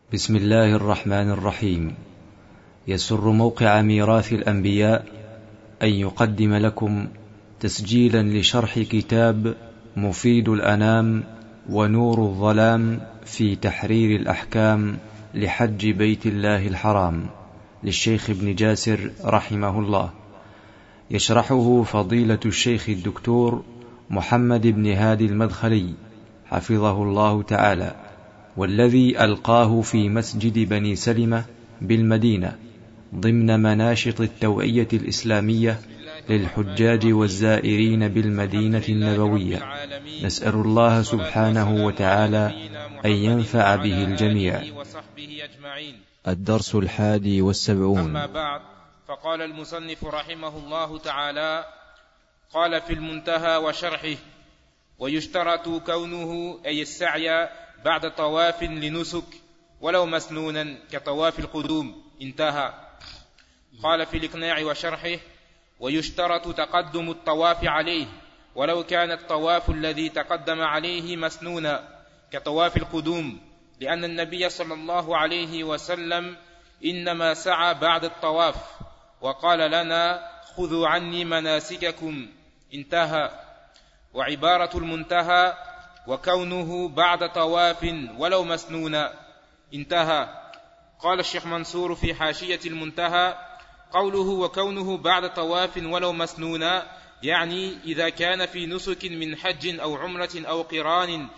بسم الله الرحمن الرحيم. يسر موقع ميراث الأنبياء أن يقدم لكم تسجيلا لشرح كتاب مفيد الأنام ونور الظلام في تحرير الأحكام لحج بيت الله الحرام للشيخ ابن جاسر رحمه الله، يشرحه فضيلة الشيخ الدكتور محمد بن هادي المدخلي حفظه الله تعالى، والذي ألقاه في مسجد بني سلمة بالمدينة ضمن مناشط التوعية الإسلامية للحجاج والزائرين بالمدينة النبوية. نسأل الله سبحانه وتعالى أن ينفع به الجميع. الدرس 71. أما بعد، فقال المصنف رحمه الله تعالى: قال في المنتهى وشرحه: ويشترط كونه أي السعي بعد طواف لنسك ولو مسنونا كطواف القدوم. انتهى. قال في الإقناع وشرحه: ويشترط تقدم الطواف عليه ولو كان الطواف الذي تقدم عليه مسنونا كطواف القدوم، لأن النبي صلى الله عليه وسلم إنما سعى بعد الطواف وقال لنا: خذوا عني مناسككم. انتهى. وعبارة المنتهى: وكونه بعد طواف ولو مسنونا. انتهى. قال الشيخ منصور في حاشية المنتهى: قوله وكونه بعد طواف ولو مسنونا يعني إذا كان في نسك من حج أو عمرة أو قران،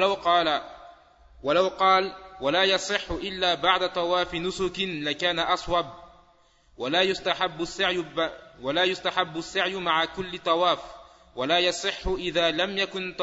ولو قال ولا يصح إلا بعد طواف نسك لكان أصوب. ولا يستحب السعي مع كل طواف، ولا يصح إذا لم يكن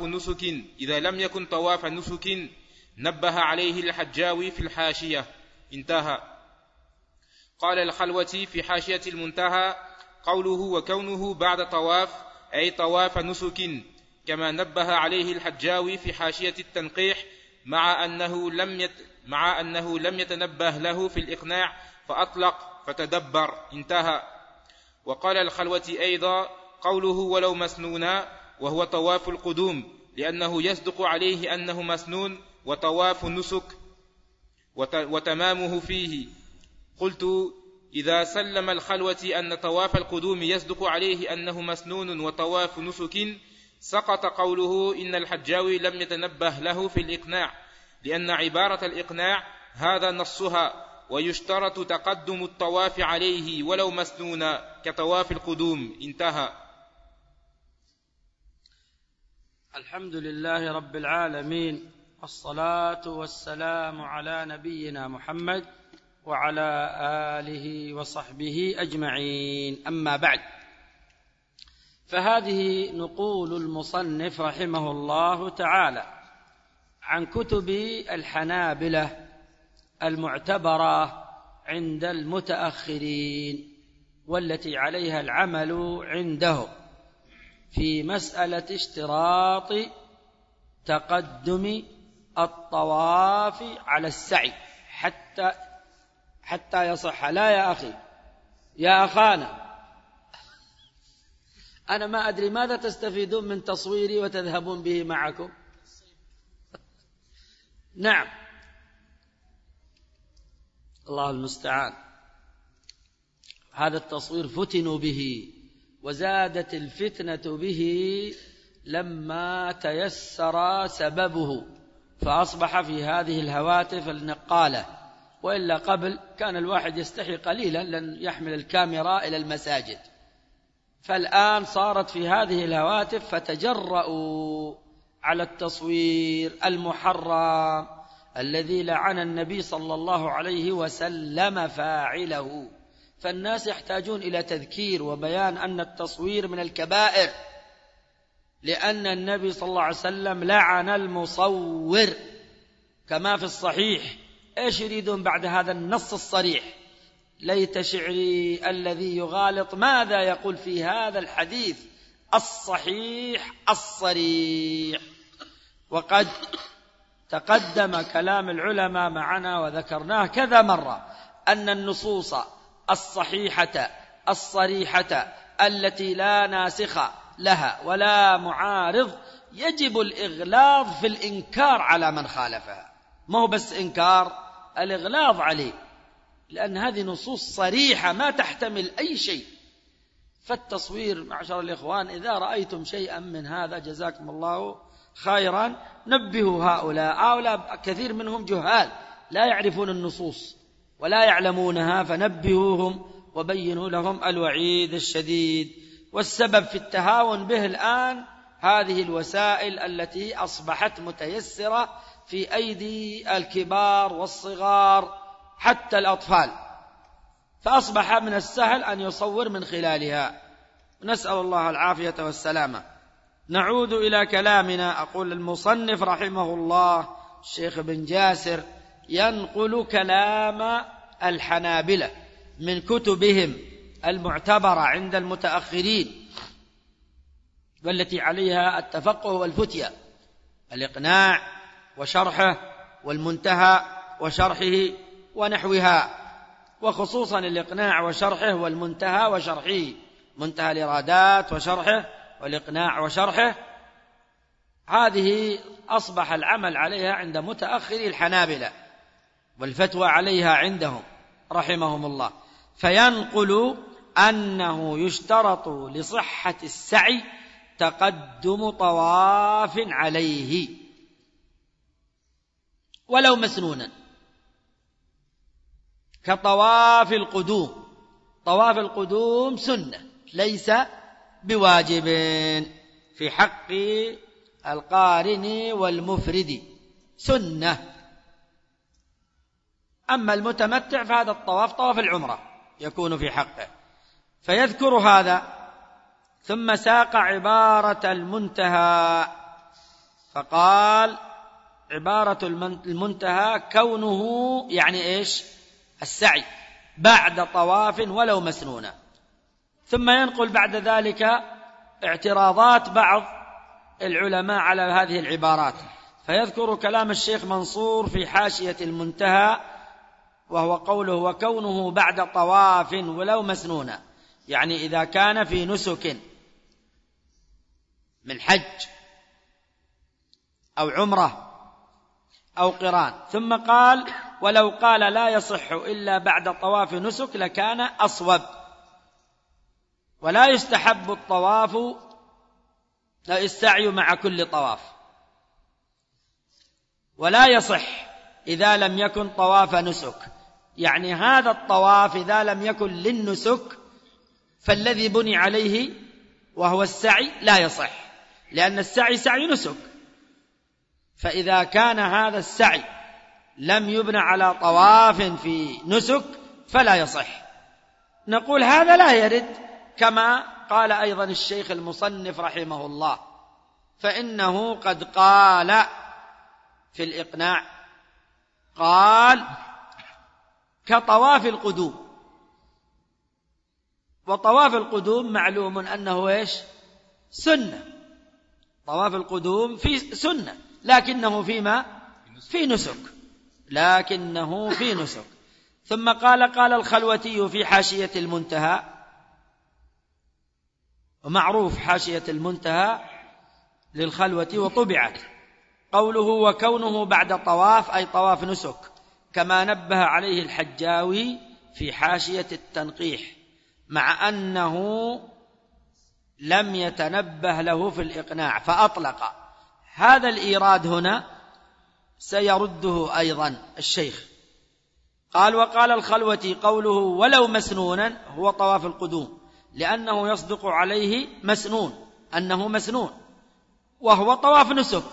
طواف نسك نبه عليه الحجاوي في الحاشية. انتهى. قال الخلوة في حاشية المنتهى: قوله وكونه بعد طواف أي طواف نسك، كما نبه عليه الحجاوي في حاشية التنقيح، مع أنه لم يتنبه له في الإقناع فأطلق فتدبر. انتهى. وقال الخلوة أيضا: قوله ولو مسنونا وهو طواف القدوم، لأنه يصدق عليه أنه مسنون وطواف نسك وتمامه فيه. قلت: إذا سلم الخلوة أن طواف القدوم يصدق عليه أنه مسنون وطواف نسك، سقط قوله إن الحجاوي لم يتنبه له في الإقناع، لأن عبارة الإقناع هذا نصها: ويشترط تقدم الطواف عليه ولو مسنونا كطواف القدوم. انتهى. الحمد لله رب العالمين، والصلاة والسلام على نبينا محمد وعلى آله وصحبه أجمعين. أما بعد، فهذه نقول المصنف رحمه الله تعالى عن كتب الحنابلة المعتبرة عند المتأخرين، والتي عليها العمل عندهم في مسألة اشتراط تقدم الطواف على السعي حتى يصح. لا يا أخي، يا أخانا، أنا ما أدري ماذا تستفيدون من تصويري وتذهبون به معكم. نعم، الله المستعان. هذا التصوير فتنوا به، وزادت الفتنة به لما تيسر سببه، فأصبح في هذه الهواتف النقالة، وإلا قبل كان الواحد يستحي قليلا لن يحمل الكاميرا إلى المساجد، فالآن صارت في هذه الهواتف، فتجرؤوا على التصوير المحرم الذي لعن النبي صلى الله عليه وسلم فاعله. فالناس يحتاجون إلى تذكير وبيان أن التصوير من الكبائر، لأن النبي صلى الله عليه وسلم لعن المصور كما في الصحيح. إيش يريدون بعد هذا النص الصريح؟ ليت شعري الذي يغالط ماذا يقول في هذا الحديث الصحيح الصريح. وقد تقدم كلام العلماء معنا وذكرناه كذا مرة أن النصوص الصحيحة الصريحة التي لا ناسخ لها ولا معارض يجب الإغلاظ في الإنكار على من خالفها. ما هو بس إنكار، الإغلاظ عليه، لأن هذه نصوص صريحة ما تحتمل أي شيء. فالتصوير معشر الإخوان إذا رأيتم شيئا من هذا جزاكم الله خيرا نبهوا هؤلاء كثير منهم جهال لا يعرفون النصوص ولا يعلمونها، فنبهوهم وبينوا لهم الوعيد الشديد. والسبب في التهاون به الآن هذه الوسائل التي أصبحت متيسرة في أيدي الكبار والصغار حتى الأطفال، فأصبح من السهل أن يصور من خلالها. نسأل الله العافية والسلامة. نعود إلى كلامنا. أقول المصنف رحمه الله الشيخ بن جاسر ينقل كلام الحنابلة من كتبهم المعتبرة عند المتأخرين والتي عليها التفقه والفتية: الإقناع وشرحه، والمنتهى وشرحه ونحوها، وخصوصا الإقناع وشرحه والمنتهى وشرحه، منتهى الإرادات وشرحه والإقناع وشرحه. هذه أصبح العمل عليها عند متأخري الحنابلة والفتوى عليها عندهم رحمهم الله. فينقل أنه يشترط لصحة السعي تقدم طواف عليه ولو مسنونا، كطواف القدوم. طواف القدوم سنة ليس بواجب في حق القارن والمفرد، سنة. أما المتمتع فهذا الطواف طواف العمرة يكون في حقه. فيذكر هذا ثم ساق عبارة المنتهى، فقال عبارة المنتهى كونه يعني إيش؟ السعي بعد طواف ولو مسنونا. ثم ينقل بعد ذلك اعتراضات بعض العلماء على هذه العبارات، فيذكر كلام الشيخ منصور في حاشية المنتهى، وهو قوله وكونه بعد طواف ولو مسنونا، يعني إذا كان في نسك من حج أو عمرة أو قران. ثم قال ولو قال لا يصح إلا بعد طواف نسك لكان أصوب، ولا يستحب الطواف السعي مع كل طواف، ولا يصح إذا لم يكن طواف نسك. يعني هذا الطواف إذا لم يكن للنسك فالذي بني عليه وهو السعي لا يصح، لأن السعي سعي نسك. فإذا كان هذا السعي لم يبنى على طواف في نسك فلا يصح. نقول هذا لا يرد، كما قال أيضا الشيخ المصنف رحمه الله، فإنه قد قال في الإقناع، قال كطواف القدوم. وطواف القدوم معلوم أنه إيش؟ سنة. طواف القدوم في سنة، لكنه فيما في نسك، لكنه في نسك. ثم قال الخلوتي في حاشية المنتهى، ومعروف حاشية المنتهى للخلوة وطبعت، قوله وكونه بعد طواف أي طواف نسك، كما نبه عليه الحجاوي في حاشية التنقيح، مع أنه لم يتنبه له في الإقناع فأطلق. هذا الإيراد هنا سيرده أيضا الشيخ. قال وقال الخلوتي قوله ولو مسنونا هو طواف القدوم، لأنه يصدق عليه مسنون أنه مسنون، وهو طواف نسك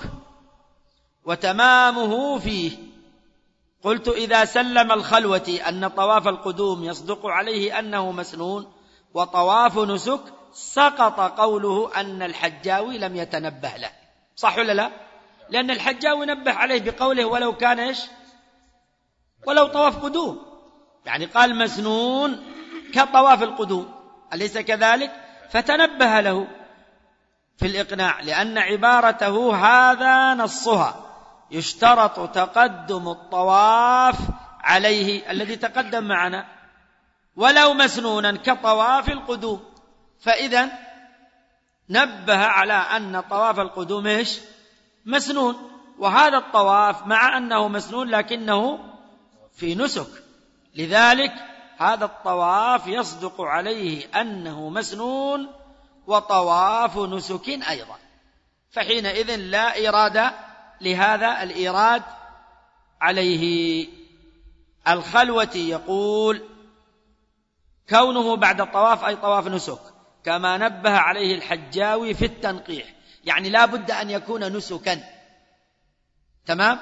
وتمامه فيه. قلت إذا سلم الخلوتي أن طواف القدوم يصدق عليه أنه مسنون وطواف نسك، سقط قوله أن الحجاوي لم يتنبه له. صح ولا لا؟ لأن الحجاوي نبه عليه بقوله ولو كان إيش؟ ولو طواف قدوم، يعني قال مسنون كطواف القدوم، أليس كذلك؟ فتنبه له في الإقناع، لأن عبارته هذا نصها، يشترط تقدم الطواف عليه الذي تقدم معنا ولو مسنونا كطواف القدوم. فإذا نبه على أن طواف القدوم إيش؟ مسنون، وهذا الطواف مع أنه مسنون لكنه في نسك، لذلك هذا الطواف يصدق عليه أنه مسنون وطواف نسك أيضا، فحينئذ لا إرادة لهذا الإيراد عليه. الخلوة يقول كونه بعد الطواف أي طواف نسك، كما نبه عليه الحجاوي في التنقيح، يعني لا بد أن يكون نسكا. تمام؟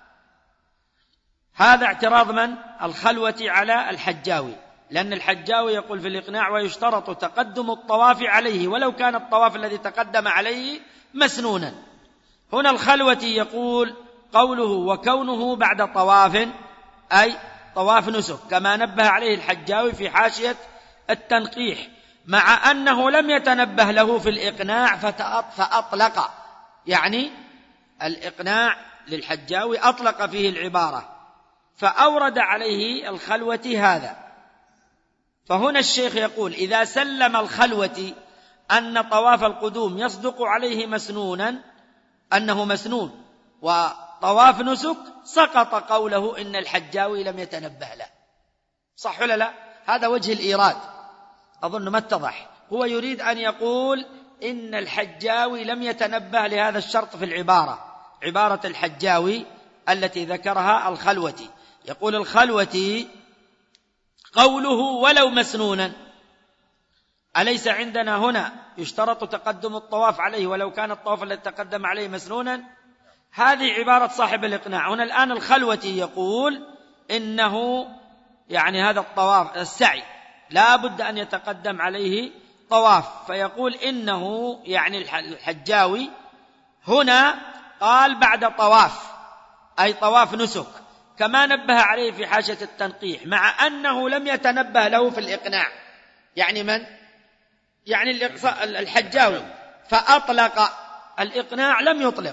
هذا اعتراض من؟ الخلوة على الحجاوي، لأن الحجاوي يقول في الإقناع ويشترط تقدم الطواف عليه ولو كان الطواف الذي تقدم عليه مسنونا. هنا الخلوة يقول قوله وكونه بعد طواف أي طواف نسك، كما نبه عليه الحجاوي في حاشية التنقيح، مع أنه لم يتنبه له في الإقناع فأطلق، يعني الإقناع للحجاوي أطلق فيه العبارة فأورد عليه الخلوة هذا. فهنا الشيخ يقول إذا سلم الخلوة أن طواف القدوم يصدق عليه مسنونا أنه مسنون وطواف نسك، سقط قوله إن الحجاوي لم يتنبه له. صح ولا لا؟ هذا وجه الإيراد، أظن ما اتضح. هو يريد أن يقول إن الحجاوي لم يتنبه لهذا الشرط في عبارة الحجاوي التي ذكرها الخلوة. يقول الخلوة قوله ولو مسنونا، أليس عندنا هنا يشترط تقدم الطواف عليه ولو كان الطواف الذي تقدم عليه مسنونا؟ هذه عبارة صاحب الإقناع. هنا الآن الخلوة يقول إنه يعني هذا الطواف السعي لا بد أن يتقدم عليه طواف، فيقول إنه يعني الحجاوي هنا قال بعد طواف أي طواف نسك، كما نبه عليه في حاشية التنقيح، مع أنه لم يتنبه له في الإقناع. يعني من؟ يعني الحجاوي، فأطلق الإقناع، لم يطلق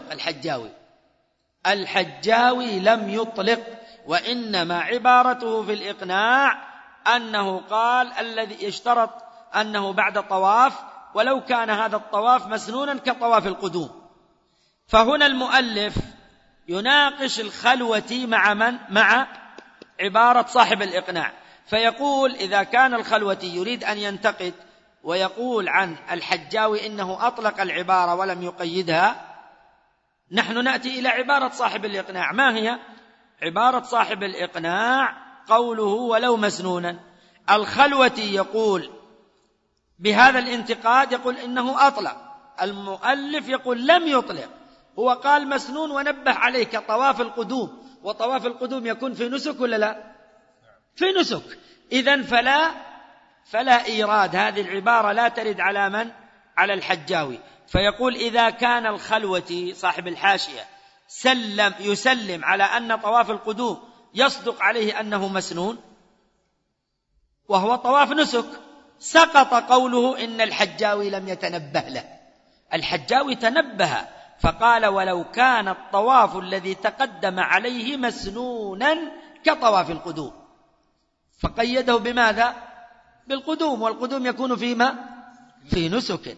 الحجاوي لم يطلق، وإنما عبارته في الإقناع أنه قال الذي يشترط أنه بعد طواف ولو كان هذا الطواف مسنونا كطواف القدوم. فهنا المؤلف يناقش الخلوة مع من؟ مع عبارة صاحب الإقناع، فيقول إذا كان الخلوة يريد أن ينتقد ويقول عن الحجاوي إنه أطلق العبارة ولم يقيدها، نحن نأتي إلى عبارة صاحب الإقناع. ما هي عبارة صاحب الإقناع؟ قوله ولو مسنونا. الخلوة يقول بهذا الانتقاد، يقول إنه أطلق، المؤلف يقول لم يطلق، هو قال مسنون ونبه عليه كطواف القدوم، وطواف القدوم يكون في نسك ولا لا؟ في نسك. إذن فلا إيراد، هذه العبارة لا ترد على من؟ على الحجاوي. فيقول إذا كان الخلوة صاحب الحاشية يسلم على أن طواف القدوم يصدق عليه أنه مسنون وهو طواف نسك، سقط قوله إن الحجاوي لم يتنبه له. الحجاوي تنبه فقال ولو كان الطواف الذي تقدم عليه مسنونا كطواف القدوم، فقيده بماذا؟ بالقدوم، والقدوم يكون فيما؟ في نسك.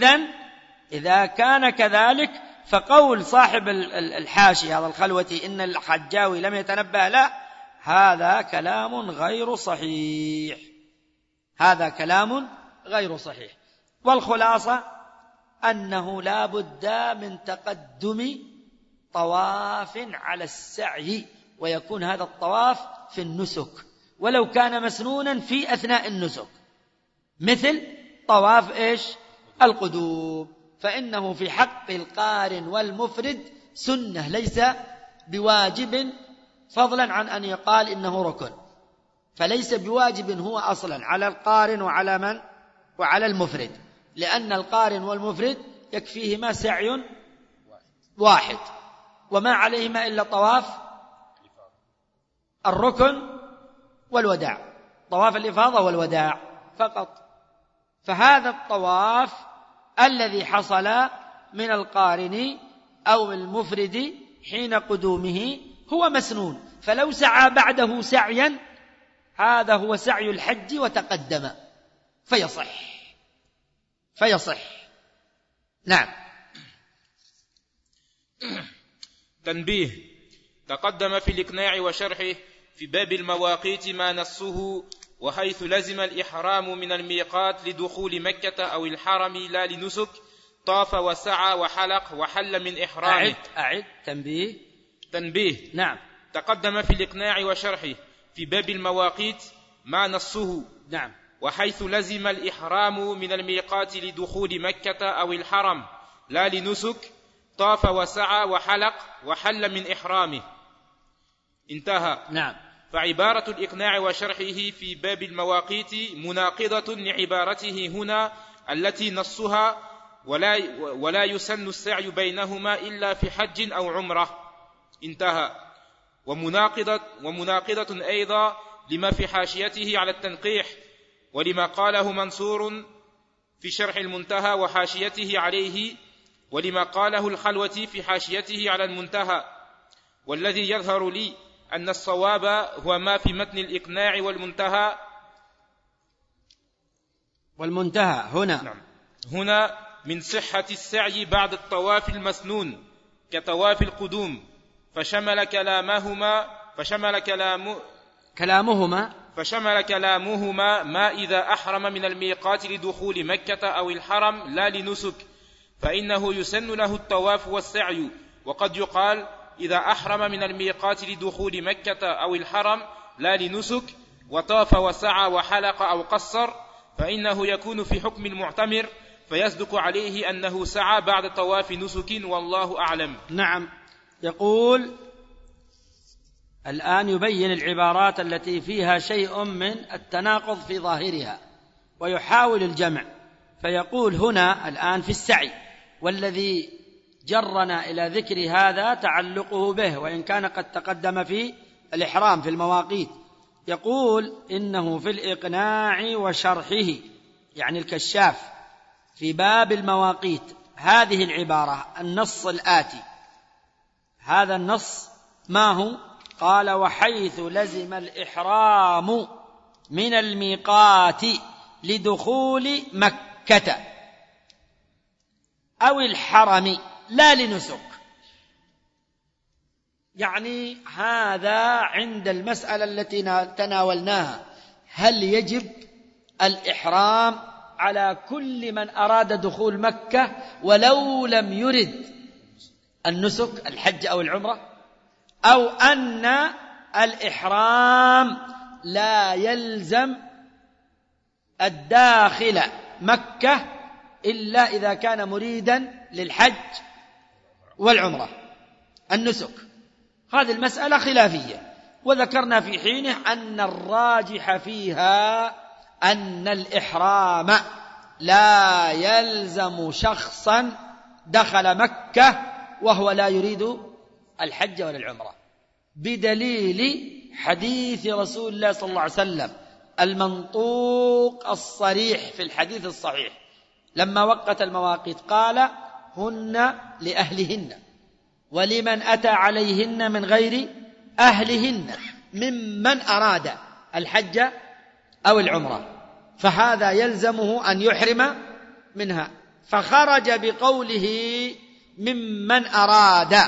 إذا كان كذلك فقول صاحب الحاشية هذا الخلوة إن الحجاوي لم يتنبه له، هذا كلام غير صحيح، هذا كلام غير صحيح. والخلاصة أنه لا بد من تقدم طواف على السعي، ويكون هذا الطواف في النسك ولو كان مسنونا في أثناء النسك، مثل طواف القدوم، فإنه في حق القارن والمفرد سنة ليس بواجب، فضلا عن أن يقال إنه ركن، فليس بواجب هو أصلا على القارن وعلى من؟ وعلى المفرد، لأن القارن والمفرد يكفيهما سعي واحد وما عليهما إلا طواف الركن والوداع، طواف الإفاضة والوداع فقط. فهذا الطواف الذي حصل من القارن أو المفرد حين قدومه هو مسنون، فلو سعى بعده سعيا هذا هو سعي الحج وتقدم فيصح. نعم. تنبيه: تقدم في الإقناع وشرحه في باب المواقيت ما نصه وحيث لزم الإحرام من الميقات لدخول مكة أو الحرم لا لنسك طاف وسعى وحلق وحل من إحرامه. أعد تنبيه. نعم. تقدم في الإقناع وشرحه في باب المواقيت ما نصه. نعم. وحيث لزم الإحرام من الميقات لدخول مكة أو الحرم لا لنسك طاف وسعى وحلق وحل من إحرامه. انتهى. نعم. فعبارة الإقناع وشرحه في باب المواقيت مناقضة لعبارته هنا التي نصها ولا يسن السعي بينهما إلا في حج أو عمرة. انتهى. ومناقضة أيضا لما في حاشيته على التنقيح ولما قاله منصور في شرح المنتهى وحاشيته عليه ولما قاله الخلوة في حاشيته على المنتهى. والذي يظهر لي أن الصواب هو ما في متن الإقناع والمنتهى هنا. نعم. هنا من صحة السعي بعد الطواف المسنون كطواف القدوم فشمل كلامهما ما إذا أحرم من الميقات لدخول مكة أو الحرم لا لنسك فإنه يسن له الطواف والسعي. وقد يقال إذا أحرم من الميقات لدخول مكة أو الحرم لا لنسك وطاف وسعى وحلق أو قصر فإنه يكون في حكم المعتمر فيصدق عليه أنه سعى بعد طواف نسك والله أعلم. نعم. يقول الآن يبين العبارات التي فيها شيء من التناقض في ظاهرها ويحاول الجمع. فيقول هنا الآن في السعي والذي جرنا إلى ذكر هذا تعلقه به وإن كان قد تقدم في الإحرام في المواقيت. يقول إنه في الإقناع وشرحه يعني الكشاف في باب المواقيت هذه العبارة النص الآتي. هذا النص ما هو؟ قال وحيث لزم الإحرام من الميقات لدخول مكة أو الحرم لا لنسك. يعني هذا عند المسألة التي تناولناها هل يجب الإحرام على كل من أراد دخول مكة ولو لم يرد النسك الحج أو العمرة أو أن الإحرام لا يلزم الداخل مكة إلا إذا كان مريدا للحج والعمرة النسك. هذه المسألة خلافية وذكرنا في حينه أن الراجح فيها أن الإحرام لا يلزم شخصا دخل مكة وهو لا يريد الحج ولا العمرة بدليل حديث رسول الله صلى الله عليه وسلم المنطوق الصريح في الحديث الصحيح لما وقت المواقيت قال هن لأهلهن ولمن أتى عليهن من غير أهلهن ممن أراد الحج أو العمرة فهذا يلزمه أن يحرم منها. فخرج بقوله ممن أراد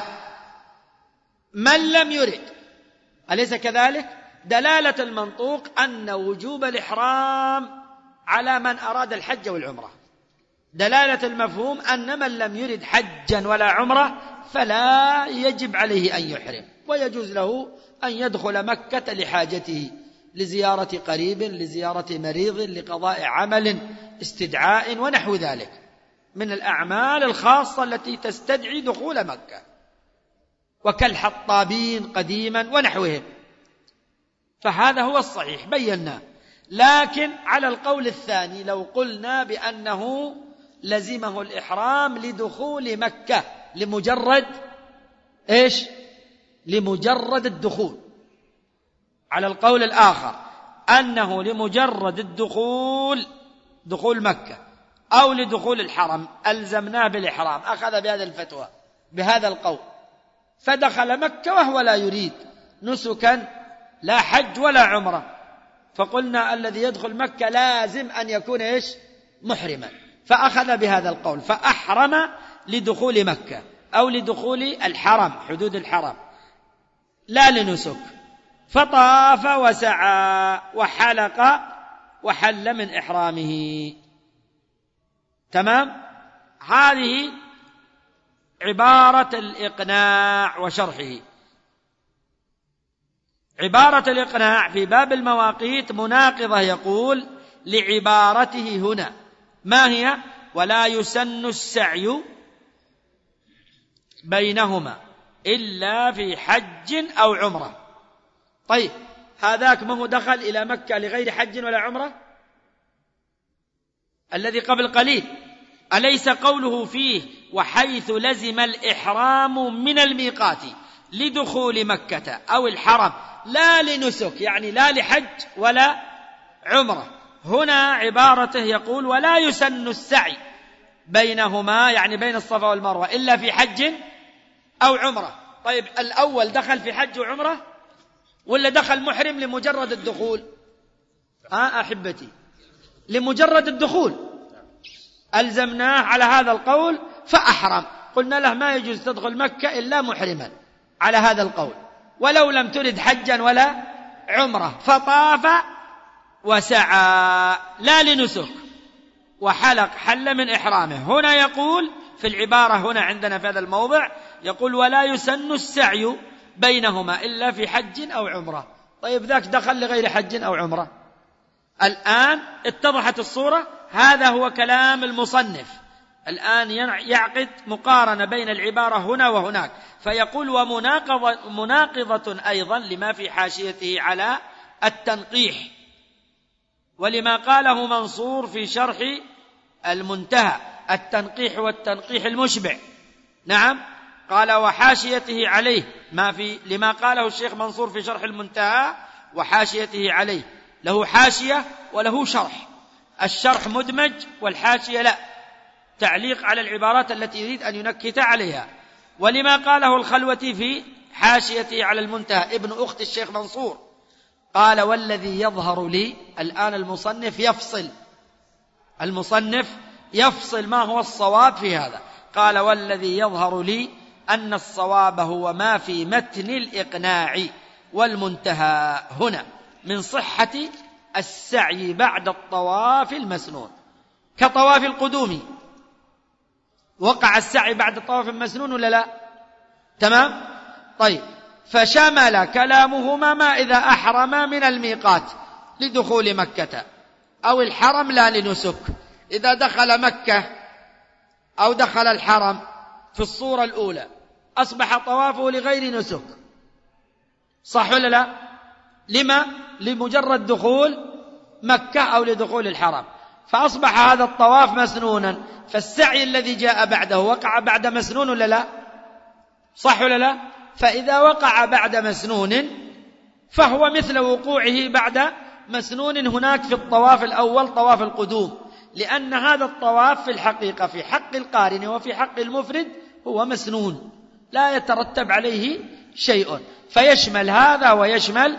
من لم يرد. أليس كذلك؟ دلالة المنطوق أن وجوب الإحرام على من أراد الحج والعمرة. دلالة المفهوم أن من لم يرد حجا ولا عمرة فلا يجب عليه أن يحرم ويجوز له أن يدخل مكة لحاجته لزيارة قريب لزيارة مريض لقضاء عمل استدعاء ونحو ذلك من الأعمال الخاصة التي تستدعي دخول مكة وكالحطابين قديما ونحوهم. فهذا هو الصحيح بينا. لكن على القول الثاني لو قلنا بأنه لزمه الإحرام لدخول مكة لمجرد إيش؟ لمجرد الدخول. على القول الآخر أنه لمجرد الدخول دخول مكة أو لدخول الحرم ألزمناه بالإحرام أخذ بهذا الفتوى بهذا القول فدخل مكة وهو لا يريد نسكا لا حج ولا عمرة فقلنا الذي يدخل مكة لازم أن يكون إيش؟ محرما فأخذ بهذا القول فأحرم لدخول مكة أو لدخول الحرم حدود الحرم لا لنسك فطاف وسعى وحلق وحل من إحرامه. تمام؟ هذه عبارة الإقناع وشرحه. عبارة الإقناع في باب المواقيت مناقضة، يقول لعبارته هنا، ما هي؟ ولا يسن السعي بينهما إلا في حج أو عمرة. طيب هذاك ما هو دخل إلى مكة لغير حج ولا عمرة؟ الذي قبل قليل أليس قوله فيه وحيث لزم الإحرام من الميقات لدخول مكة أو الحرم لا لنسك، يعني لا لحج ولا عمرة. هنا عبارته يقول ولا يسن السعي بينهما، يعني بين الصفا والمروة، إلا في حج أو عمرة. طيب الأول دخل في حج وعمرة ولا دخل محرم لمجرد الدخول؟ أحبتي لمجرد الدخول، ألزمناه على هذا القول فأحرم، قلنا له ما يجوز تدخل مكة إلا محرما على هذا القول ولو لم ترد حجا ولا عمرة. فطاف وسعى لا لنسك وحلق حل من إحرامه. هنا يقول في العبارة هنا عندنا في هذا الموضع يقول ولا يسن السعي بينهما إلا في حج أو عمرة. طيب ذاك دخل لغير حج أو عمرة. الآن اتضحت الصورة. هذا هو كلام المصنف. الآن يعقد مقارنة بين العبارة هنا وهناك، فيقول ومناقضة أيضا لما في حاشيته على التنقيح ولما قاله منصور في شرح المنتهى. التنقيح والتنقيح المشبع، نعم، قال وحاشيته عليه ما في لما قاله الشيخ منصور في شرح المنتهى وحاشيته عليه. له حاشية وله شرح، الشرح مدمج والحاشية لا، تعليق على العبارات التي يريد أن ينكت عليها. ولما قاله الخلوتي في حاشيته على المنتهى ابن أخت الشيخ منصور قال والذي يظهر لي. الآن المصنف يفصل ما هو الصواب في هذا. قال والذي يظهر لي أن الصواب هو ما في متن الإقناع والمنتهى هنا من صحة السعي بعد الطواف المسنون كطواف القدوم. وقع السعي بعد الطواف المسنون ولا لا؟ تمام؟ طيب فشمل كلامهما ما إذا أحرم من الميقات لدخول مكة أو الحرم لا لنسك. إذا دخل مكة أو دخل الحرم في الصورة الأولى أصبح طوافه لغير نسك، صح ولا لا؟ لما؟ لمجرد دخول مكة أو لدخول الحرم، فأصبح هذا الطواف مسنونا. فالسعي الذي جاء بعده وقع بعد مسنون ولا لا؟ صح ولا لا؟ فإذا وقع بعد مسنون فهو مثل وقوعه بعد مسنون هناك في الطواف الأول طواف القدوم، لأن هذا الطواف في الحقيقة في حق القارن وفي حق المفرد هو مسنون لا يترتب عليه شيء، فيشمل هذا ويشمل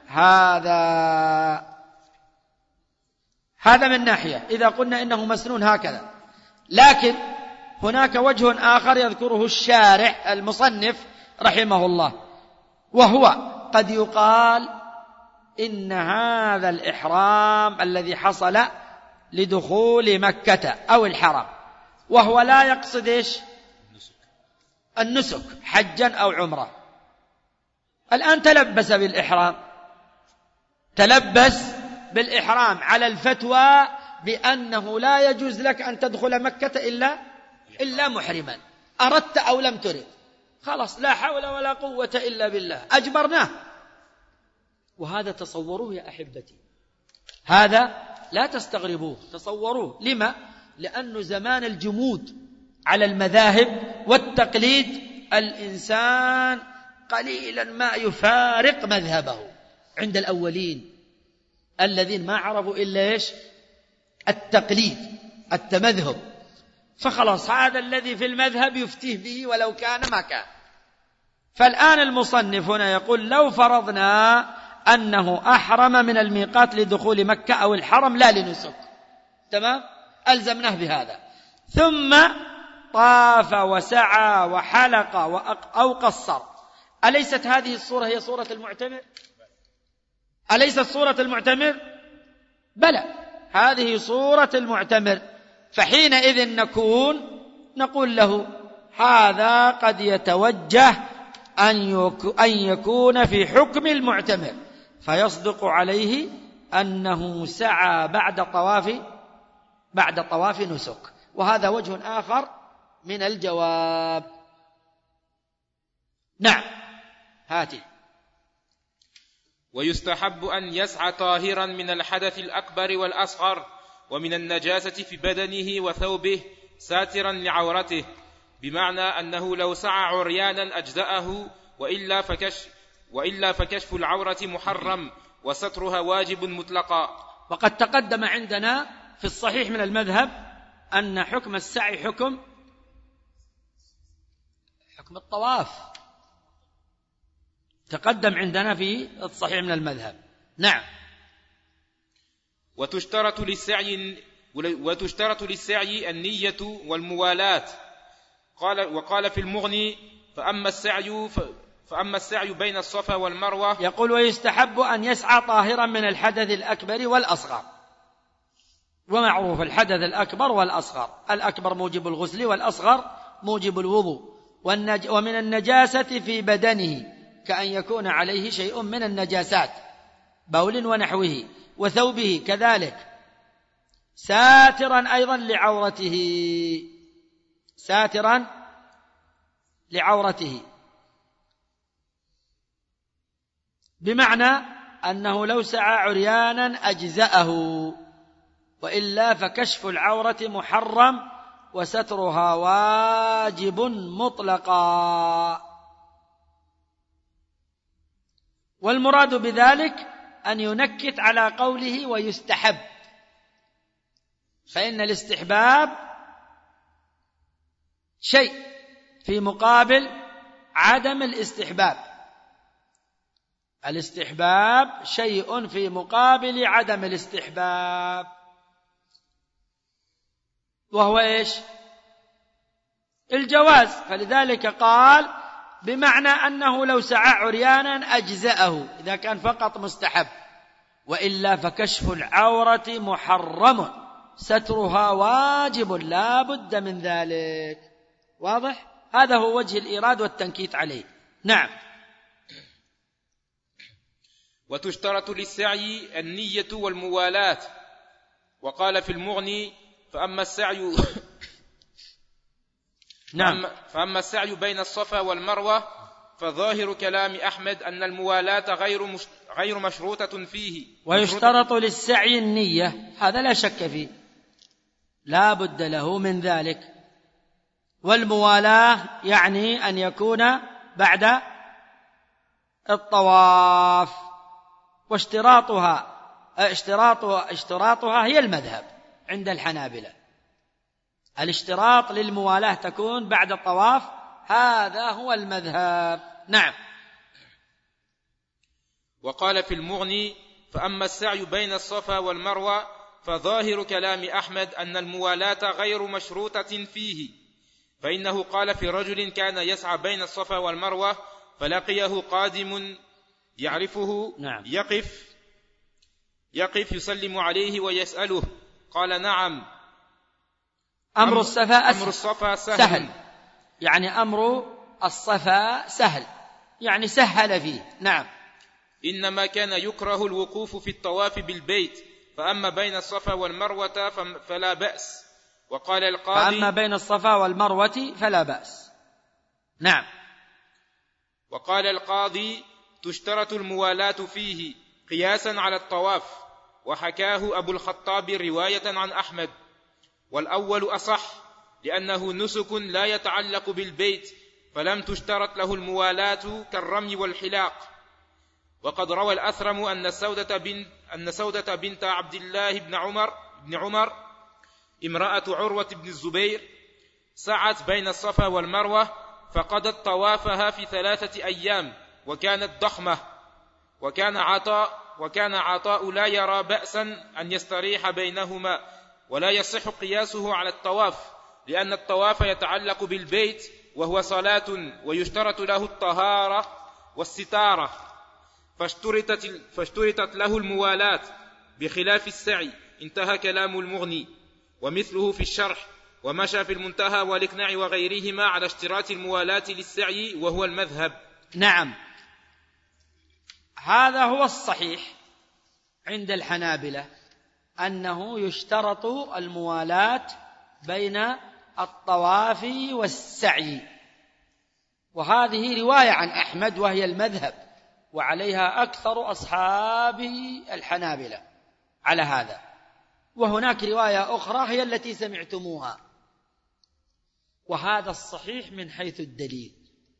هذا من ناحية إذا قلنا إنه مسنون هكذا. لكن هناك وجه آخر يذكره الشارح المصنف رحمه الله، وهو قد يقال إن هذا الإحرام الذي حصل لدخول مكة أو الحرم وهو لا يقصد إيش؟ النسك حجا أو عمرة، الآن تلبس بالإحرام على الفتوى بأنه لا يجوز لك أن تدخل مكة إلا محرما، أردت أو لم ترد، خلاص لا حول ولا قوة إلا بالله، أجبرناه. وهذا تصوروه يا أحبتي، هذا لا تستغربوه، تصوروه. لما؟ لأنه زمان الجمود على المذاهب والتقليد الإنسان قليلا ما يفارق مذهبه عند الأولين الذين ما عرفوا إلا إيش؟ التقليد، التمذهب، فخلاص هذا الذي في المذهب يفتيه به ولو كان ما كان. فالآن المصنف هنا يقول لو فرضنا أنه أحرم من الميقات لدخول مكة أو الحرم لا لنسك، تمام، ألزمناه بهذا، ثم طاف وسعى وحلق أو قصر، أليست هذه الصورة هي صورة المعتمر؟ أليست صورة المعتمر؟ بلى، هذه صورة المعتمر. فحينئذ نقول له هذا قد يتوجه أن يكون في حكم المعتمر، فيصدق عليه أنه سعى بعد طواف نسك. وهذا وجه آخر من الجواب. نعم، هاتي. ويستحب أن يسعى طاهرا من الحدث الأكبر والأصغر ومن النجاسة في بدنه وثوبه ساترا لعورته، بمعنى أنه لو سعى عريانا أجزأه، وإلا فكشف العورة محرم وسترها واجب مطلقا. وقد تقدم عندنا في الصحيح من المذهب أن حكم السعي حكم الطواف، تقدم عندنا في الصحيح من المذهب. نعم. وتشترط للسعي النية والموالاة. وقال في المغني: فأما السعي بين الصفا والمروة. يقول: ويستحب أن يسعى طاهرا من الحدث الأكبر والأصغر. ومعروف الحدث الأكبر والأصغر، الأكبر موجب الغسل والأصغر موجب الوضوء. ومن النجاسة في بدنه كأن يكون عليه شيء من النجاسات، بول ونحوه، وثوبه كذلك، ساترا أيضا لعورته، بمعنى أنه لو سعى عريانا أجزأه، وإلا فكشف العورة محرم وسترها واجب مطلقا. والمراد بذلك أن ينكت على قوله ويستحب، فإن الاستحباب شيء في مقابل عدم الاستحباب. الاستحباب شيء في مقابل عدم الاستحباب، وهو إيش؟ الجواز. فلذلك قال بمعنى أنه لو سعى عريانا أجزأه إذا كان فقط مستحب، وإلا فكشف العورة محرم سترها واجب لا بد من ذلك. واضح؟ هذا هو وجه الإيراد والتنكيت عليه. نعم. وتشترط للسعي النية والموالاة. وقال في المغني: فأما السعي بين الصفا والمروة فظاهر كلام أحمد أن الموالاة غير مشروطة فيه. ويشترط للسعي النية، هذا لا شك فيه، لا بد له من ذلك. والموالاة يعني أن يكون بعد الطواف، اشتراطها هي المذهب عند الحنابلة. الاشتراط للموالاة تكون بعد الطواف، هذا هو المذهب. نعم. وقال في المغني: فأما السعي بين الصفا والمروة فظاهر كلام أحمد أن الموالاة غير مشروطة فيه، فإنه قال في رجل كان يسعى بين الصفا والمروة فلقيه قادم يعرفه. نعم. يقف يسلم عليه ويسأله، قال: نعم. أمر الصفا سهل. يعني أمر الصفا سهل، يعني سهل فيه. نعم. إنما كان يكره الوقوف في الطواف بالبيت، فأما بين الصفا والمروة فلا بأس. وقال القاضي: فأما بين الصفا والمروة فلا بأس. نعم. وقال القاضي: تشترط الموالاة فيه قياسا على الطواف، وحكاه أبو الخطاب رواية عن أحمد. والأول أصح، لأنه نسك لا يتعلق بالبيت، فلم تشترط له الموالاة كالرمي والحلاق. وقد روى الأثرم أن سودة بنت عبد الله بن عمر امرأة عروة بن الزبير سعت بين الصفا والمروة فقضت طوافها في 3 أيام، وكانت ضخمة. وكان عطاء لا يرى بأسا أن يستريح بينهما، ولا يصح قياسه على الطواف، لأن الطواف يتعلق بالبيت وهو صلاة، ويشترط له الطهارة والستارة، فاشترطت له الموالاة بخلاف السعي. انتهى كلام المغني. ومثله في الشرح. ومشى في المنتهى والإقناع وغيرهما على اشتراط الموالاة للسعي وهو المذهب. نعم، هذا هو الصحيح عند الحنابلة، أنه يشترط الموالاة بين الطواف والسعي، وهذه رواية عن أحمد وهي المذهب، وعليها أكثر أصحاب الحنابلة على هذا. وهناك رواية أخرى هي التي سمعتموها، وهذا الصحيح من حيث الدليل،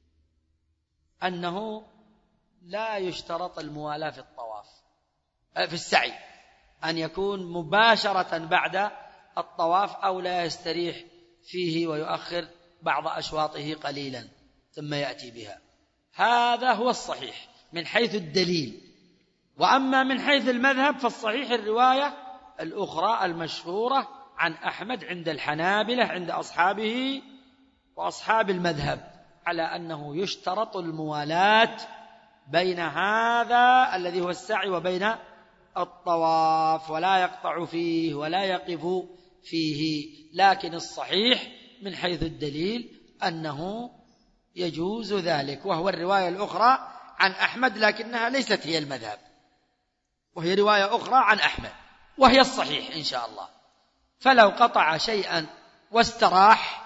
أنه لا يشترط الموالاة في الطواف في السعي، أن يكون مباشرة بعد الطواف أو لا يستريح فيه ويؤخر بعض أشواطه قليلا ثم يأتي بها. هذا هو الصحيح من حيث الدليل. وأما من حيث المذهب فالصحيح الرواية الأخرى المشهورة عن أحمد عند الحنابلة عند أصحابه وأصحاب المذهب، على أنه يشترط الموالاة بين هذا الذي هو السعي وبين الطواف، ولا يقطع فيه ولا يقف فيه. لكن الصحيح من حيث الدليل أنه يجوز ذلك، وهو الرواية الأخرى عن أحمد، لكنها ليست هي المذهب، وهي رواية أخرى عن أحمد وهي الصحيح إن شاء الله. فلو قطع شيئا واستراح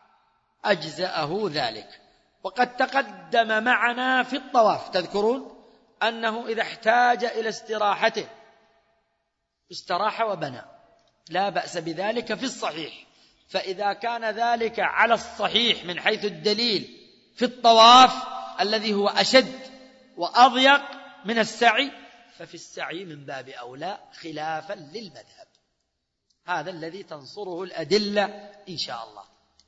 أجزأه ذلك. وقد تقدم معنا في الطواف، تذكرون أنه إذا احتاج إلى استراحته استراح وبنى، لا بأس بذلك في الصحيح. فإذا كان ذلك على الصحيح من حيث الدليل في الطواف الذي هو أشد وأضيق من السعي، ففي السعي من باب أولى خلافا للمذهب. هذا الذي تنصره الأدلة إن شاء الله،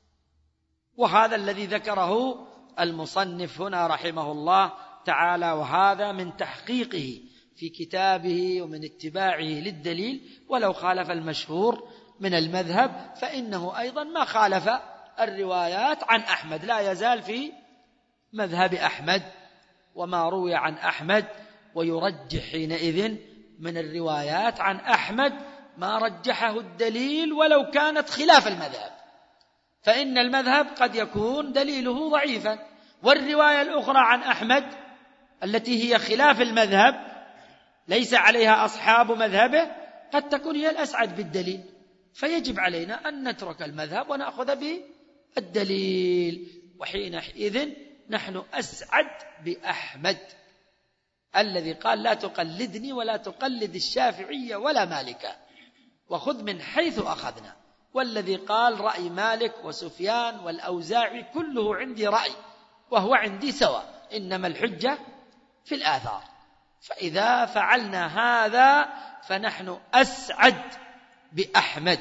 وهذا الذي ذكره المصنف هنا رحمه الله تعالى، وهذا من تحقيقه في كتابه ومن اتباعه للدليل. ولو خالف المشهور من المذهب فإنه أيضا ما خالف الروايات عن أحمد، لا يزال في مذهب أحمد وما روي عن أحمد، ويرجح حينئذ من الروايات عن أحمد ما رجحه الدليل ولو كانت خلاف المذهب، فإن المذهب قد يكون دليله ضعيفا، والرواية الأخرى عن أحمد التي هي خلاف المذهب ليس عليها أصحاب مذهبه قد تكون هي الأسعد بالدليل، فيجب علينا أن نترك المذهب ونأخذ بالدليل. وحينئذ نحن أسعد بأحمد الذي قال لا تقلدني ولا تقلد الشافعية ولا مالك، وخذ من حيث أخذنا، والذي قال رأي مالك وسفيان والأوزاعي كله عندي رأي وهو عندي سواء، إنما الحجة في الآثار. فإذا فعلنا هذا فنحن أسعد بأحمد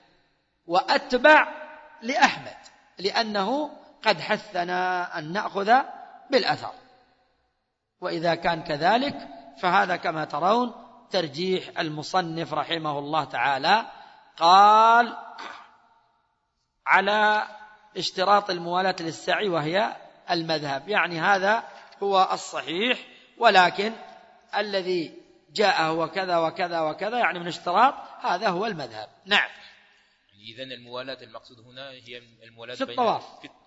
وأتبع لأحمد، لأنه قد حثنا أن نأخذ بالأثر. وإذا كان كذلك فهذا كما ترون ترجيح المصنف رحمه الله تعالى. قال على اشتراط الموالاة للسعي وهي المذهب، يعني هذا هو الصحيح، ولكن الذي جاء هو كذا وكذا وكذا يعني من اشتراط، هذا هو المذهب. نعم. إذن الموالاة المقصود هنا هي الموالاة في الطواف،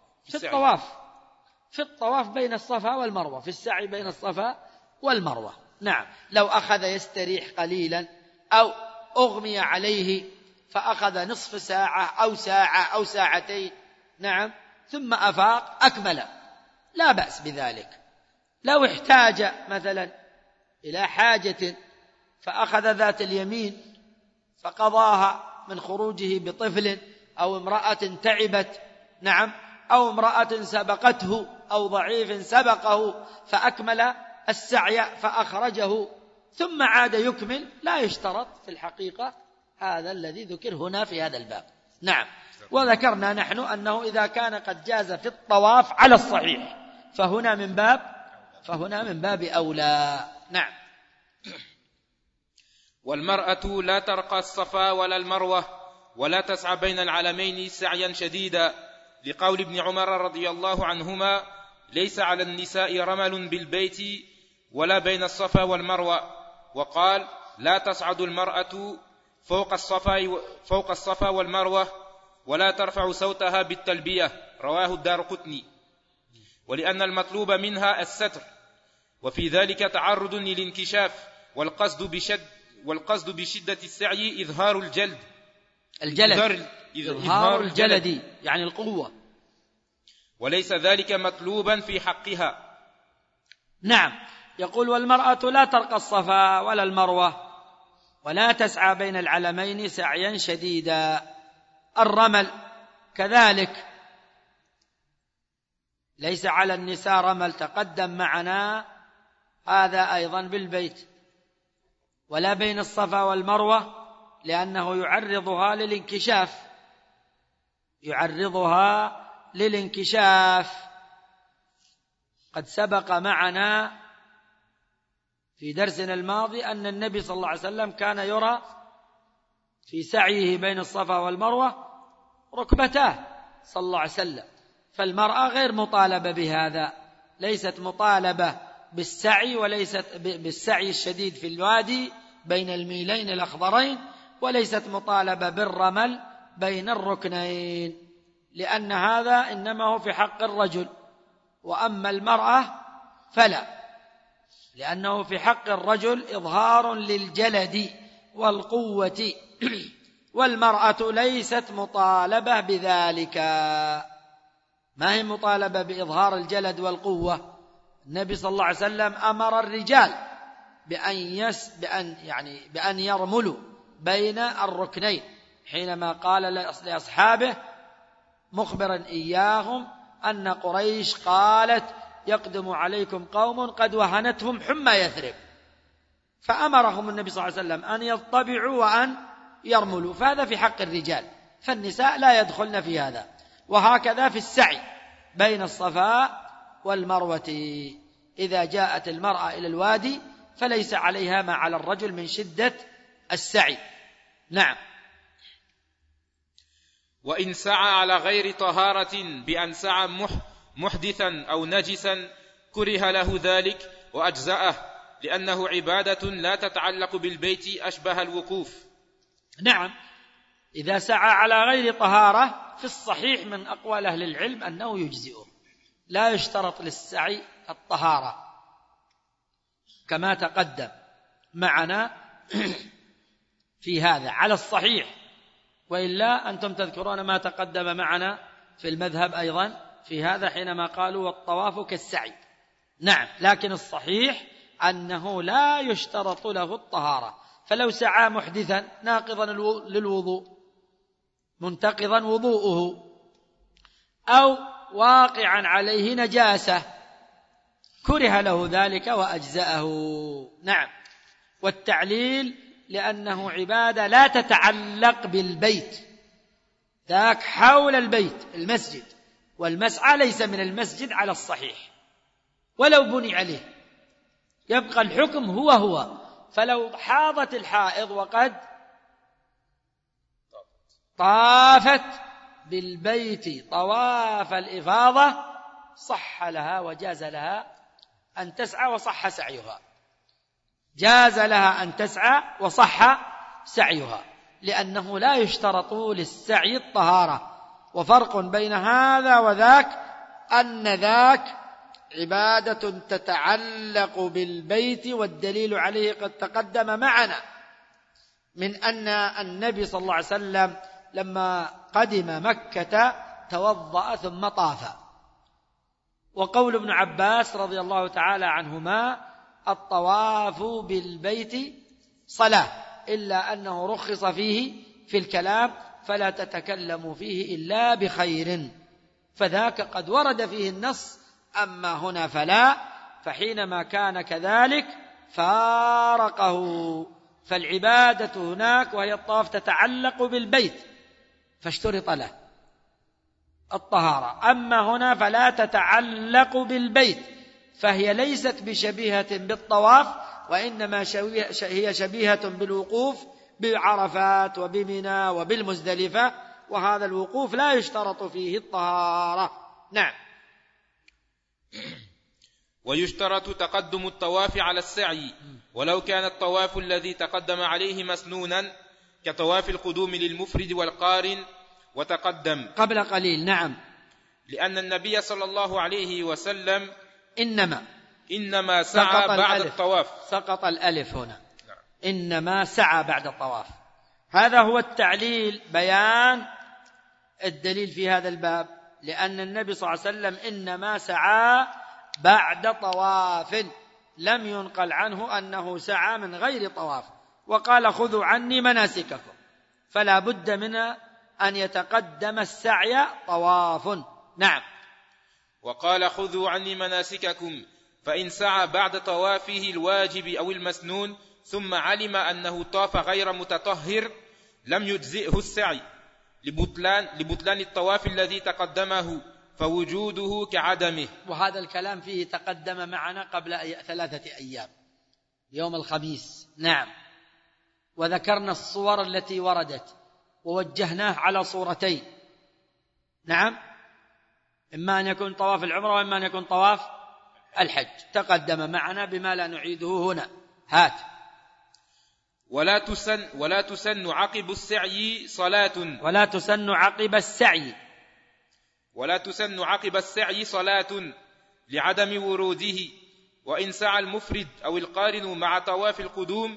في الطواف بين الصفا والمروة، في السعي بين الصفا والمروة. نعم. لو أخذ يستريح قليلا أو أغمي عليه فأخذ نصف ساعة أو ساعة أو ساعتين، نعم، ثم أفاق أكمل، لا بأس بذلك. لو احتاج مثلا إلى حاجة فأخذ ذات اليمين فقضاها من خروجه بطفل أو امرأة تعبت، نعم، أو امرأة سبقته أو ضعيف سبقه فأكمل السعي فأخرجه ثم عاد يكمل، لا يشترط في الحقيقة هذا الذي ذكر هنا في هذا الباب. نعم. وذكرنا نحن أنه إذا كان قد جاز في الطواف على الصحيح فهنا من باب أولى. نعم. والمرأة لا ترقى الصفا ولا المروة ولا تسعى بين العلمين سعيا شديدا، لقول ابن عمر رضي الله عنهما: ليس على النساء رمل بالبيت ولا بين الصفا والمروة. وقال لا تصعد المرأة فوق الصفا والمروة ولا ترفع صوتها بالتلبية، رواه الدارقطني. ولأن المطلوب منها الستر، وفي ذلك تعرض للانكشاف، والقصد بشدة السعي إظهار الجلد. إظهار الجلد يعني القوة، وليس ذلك مطلوبا في حقها. نعم. يقول والمرأة لا ترقى الصفا ولا المروة ولا تسعى بين العلمين سعيا شديدا. الرمل كذلك ليس على النساء رمل، تقدم معنا هذا أيضا بالبيت، ولا بين الصفا والمروة لأنه يعرضها للانكشاف. قد سبق معنا في درسنا الماضي أن النبي صلى الله عليه وسلم كان يرى في سعيه بين الصفا والمروة ركبتاه صلى الله عليه وسلم. فالمرأة غير مطالبة بهذا، ليست مطالبة بالسعي، وليست بالسعي الشديد في الوادي بين الميلين الأخضرين، وليست مطالبة بالرمل بين الركنين، لأن هذا إنما هو في حق الرجل، وأما المرأة فلا، لأنه في حق الرجل إظهار للجلد والقوة، والمرأة ليست مطالبة بذلك. ما هي مطالبة بإظهار الجلد والقوة؟ النبي صلى الله عليه وسلم أمر الرجال بأن يرملوا بين الركنين، حينما قال لأصحابه مخبرا إياهم أن قريش قالت يقدم عليكم قوم قد وهنتهم حمى يثرب، فأمرهم النبي صلى الله عليه وسلم أن يطبعوا وأن يرملوا، فهذا في حق الرجال، فالنساء لا يدخلن في هذا. وهكذا في السعي بين الصفا والمروة، إذا جاءت المرأة إلى الوادي فليس عليها ما على الرجل من شدة السعي. نعم. وإن سعى على غير طهارة بأن سعى محدثا أو نجسا كره له ذلك وأجزأه، لأنه عبادة لا تتعلق بالبيت أشبه الوقوف. نعم، إذا سعى على غير طهارة في الصحيح من أقوال أهل العلم أنه يجزئه، لا يشترط للسعي الطهارة كما تقدم معنا في هذا على الصحيح، وإلا أنتم تذكرون ما تقدم معنا في المذهب أيضا في هذا حينما قالوا والطواف كالسعي. نعم، لكن الصحيح أنه لا يشترط له الطهارة، فلو سعى محدثا ناقضا للوضوء منتقضا وضوءه، أو واقعا عليه نجاسة كره له ذلك وأجزأه. نعم. والتعليل لأنه عبادة لا تتعلق بالبيت، ذاك حول البيت المسجد، والمسعى ليس من المسجد على الصحيح ولو بني عليه، يبقى الحكم هو. فلو حاضت الحائض وقد طافت بالبيت طواف الإفاضة صح لها وجاز لها أن تسعى وصح سعيها، جاز لها أن تسعى وصح سعيها، لأنه لا يشترط للسعي الطهارة. وفرق بين هذا وذاك أن ذاك عبادة تتعلق بالبيت، والدليل عليه قد تقدم معنا من أن النبي صلى الله عليه وسلم لما قدم مكة توضأ ثم طاف. وقول ابن عباس رضي الله تعالى عنهما الطواف بالبيت صلاة، إلا أنه رخص فيه في الكلام فلا تتكلموا فيه إلا بخير، فذاك قد ورد فيه النص، أما هنا فلا، فحينما كان كذلك فارقه. فالعبادة هناك وهي الطواف تتعلق بالبيت فاشترط له الطهارة، أما هنا فلا تتعلق بالبيت، فهي ليست بشبيهة بالطواف، وإنما هي شبيهة بالوقوف بعرفات وبمنى وبالمزدلفة، وهذا الوقوف لا يشترط فيه الطهارة. نعم. ويشترط تقدم الطواف على السعي ولو كان الطواف الذي تقدم عليه مسنونا كطواف القدوم للمفرد والقارن وتقدم قبل قليل. نعم. لأن النبي صلى الله عليه وسلم إنما سعى بعد الطواف. سقط الألف هنا. إنما سعى بعد الطواف. هذا هو التعليل، بيان الدليل في هذا الباب، لأن النبي صلى الله عليه وسلم إنما سعى بعد طواف، لم ينقل عنه أنه سعى من غير طواف، وقال خذوا عني مناسككم، فلا بد من أن يتقدم السعي طواف. نعم. وقال خذوا عني مناسككم، فإن سعى بعد طوافه الواجب أو المسنون ثم علم أنه طاف غير متطهر لم يجزئه السعي لبطلان الطواف الذي تقدمه، فوجوده كعدمه. وهذا الكلام فيه تقدم معنا قبل 3 أيام يوم الخميس. نعم. وذكرنا الصور التي وردت ووجهناه على صورتين. نعم. إما أن يكون طواف العمرة وإما أن يكون طواف الحج، تقدم معنا بما لا نعيده هنا. هات. ولا تسن عقب السعي صلاة. ولا تسن عقب السعي صلاة لعدم وروده. وإن سعى المفرد أو القارن مع طواف القدوم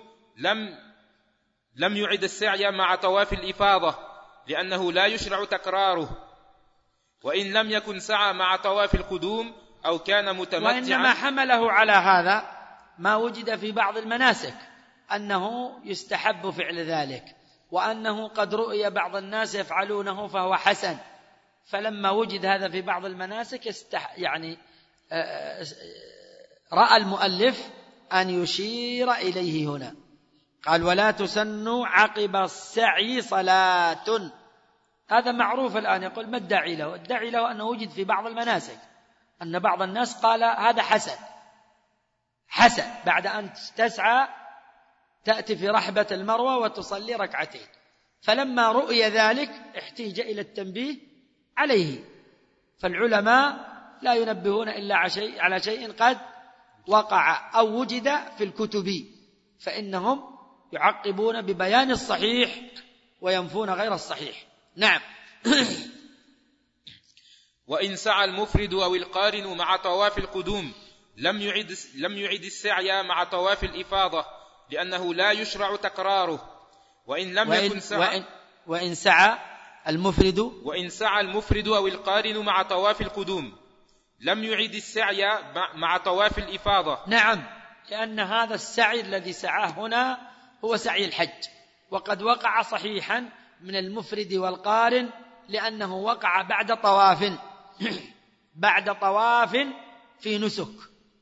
لم يعد السعي مع طواف الإفاضة لأنه لا يشرع تكراره. وإن لم يكن سعى مع طواف القدوم أو كان متمتعا. وإنما حمله على هذا ما وجد في بعض المناسك أنه يستحب فعل ذلك، وأنه قد رؤي بعض الناس يفعلونه فهو حسن، فلما وجد هذا في بعض المناسك رأى المؤلف أن يشير إليه هنا. قال ولا تسن عقب السعي صلاة. هذا معروف الآن. يقول ما الداعي له؟ الداعي له أنه وجد في بعض المناسك أن بعض الناس قال هذا حسن بعد أن تسعى تأتي في رحبة المروة وتصلي 2 ركعتين، فلما رؤي ذلك احتيج إلى التنبيه عليه. فالعلماء لا ينبهون إلا على شيء قد وقع أو وجد في الكتب، فإنهم يعقبون ببيان الصحيح وينفون غير الصحيح. نعم. وإن سعى المفرد أو القارن مع طواف القدوم لم يعد السعي مع طواف الإفاضة لأنه لا يشرع تكراره. وإن سعى المفرد أو القارن مع طواف القدوم لم يعد السعي مع طواف الإفاضة. نعم. لأن هذا السعي الذي سعاه هنا هو سعي الحج، وقد وقع صحيحا من المفرد والقارن لأنه وقع بعد طواف في نسك،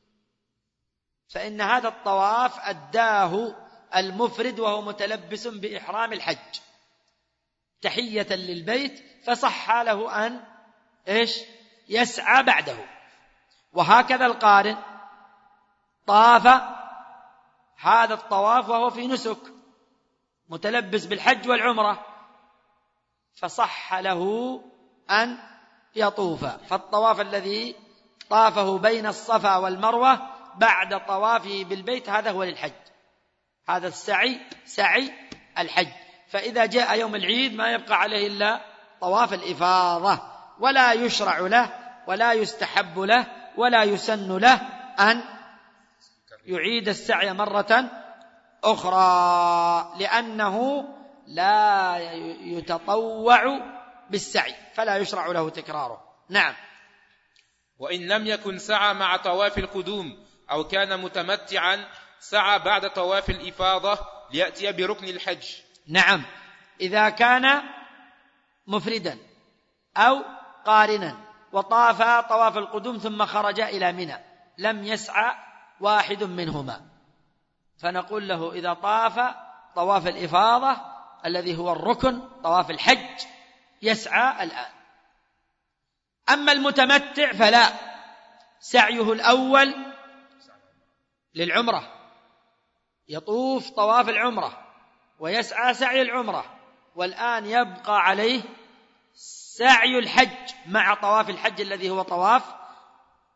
فإن هذا الطواف أداه المفرد وهو متلبس بإحرام الحج تحية للبيت، فصح له أن يسعى بعده. وهكذا القارن طاف هذا الطواف وهو في نسك متلبس بالحج والعمرة، فصح له أن يطوف. فالطواف الذي طافه بين الصفا والمروة بعد طوافه بالبيت هذا هو للحج، هذا السعي سعي الحج. فإذا جاء يوم العيد ما يبقى عليه إلا طواف الإفاضة، ولا يشرع له ولا يستحب له ولا يسن له أن يعيد السعي مرة أخرى، لأنه لا يتطوع بالسعي فلا يشرع له تكراره. نعم. وإن لم يكن سعى مع طواف القدوم أو كان متمتعا سعى بعد طواف الإفاضة ليأتي بركن الحج. نعم. إذا كان مفردا أو قارنا وطاف طواف القدوم ثم خرج إلى منى لم يسعى واحد منهما، فنقول له إذا طاف طواف الإفاضة الذي هو الركن طواف الحج يسعى الآن. أما المتمتع فلا، سعيه الأول للعمرة، يطوف طواف العمرة ويسعى سعي العمرة، والآن يبقى عليه سعي الحج مع طواف الحج الذي هو طواف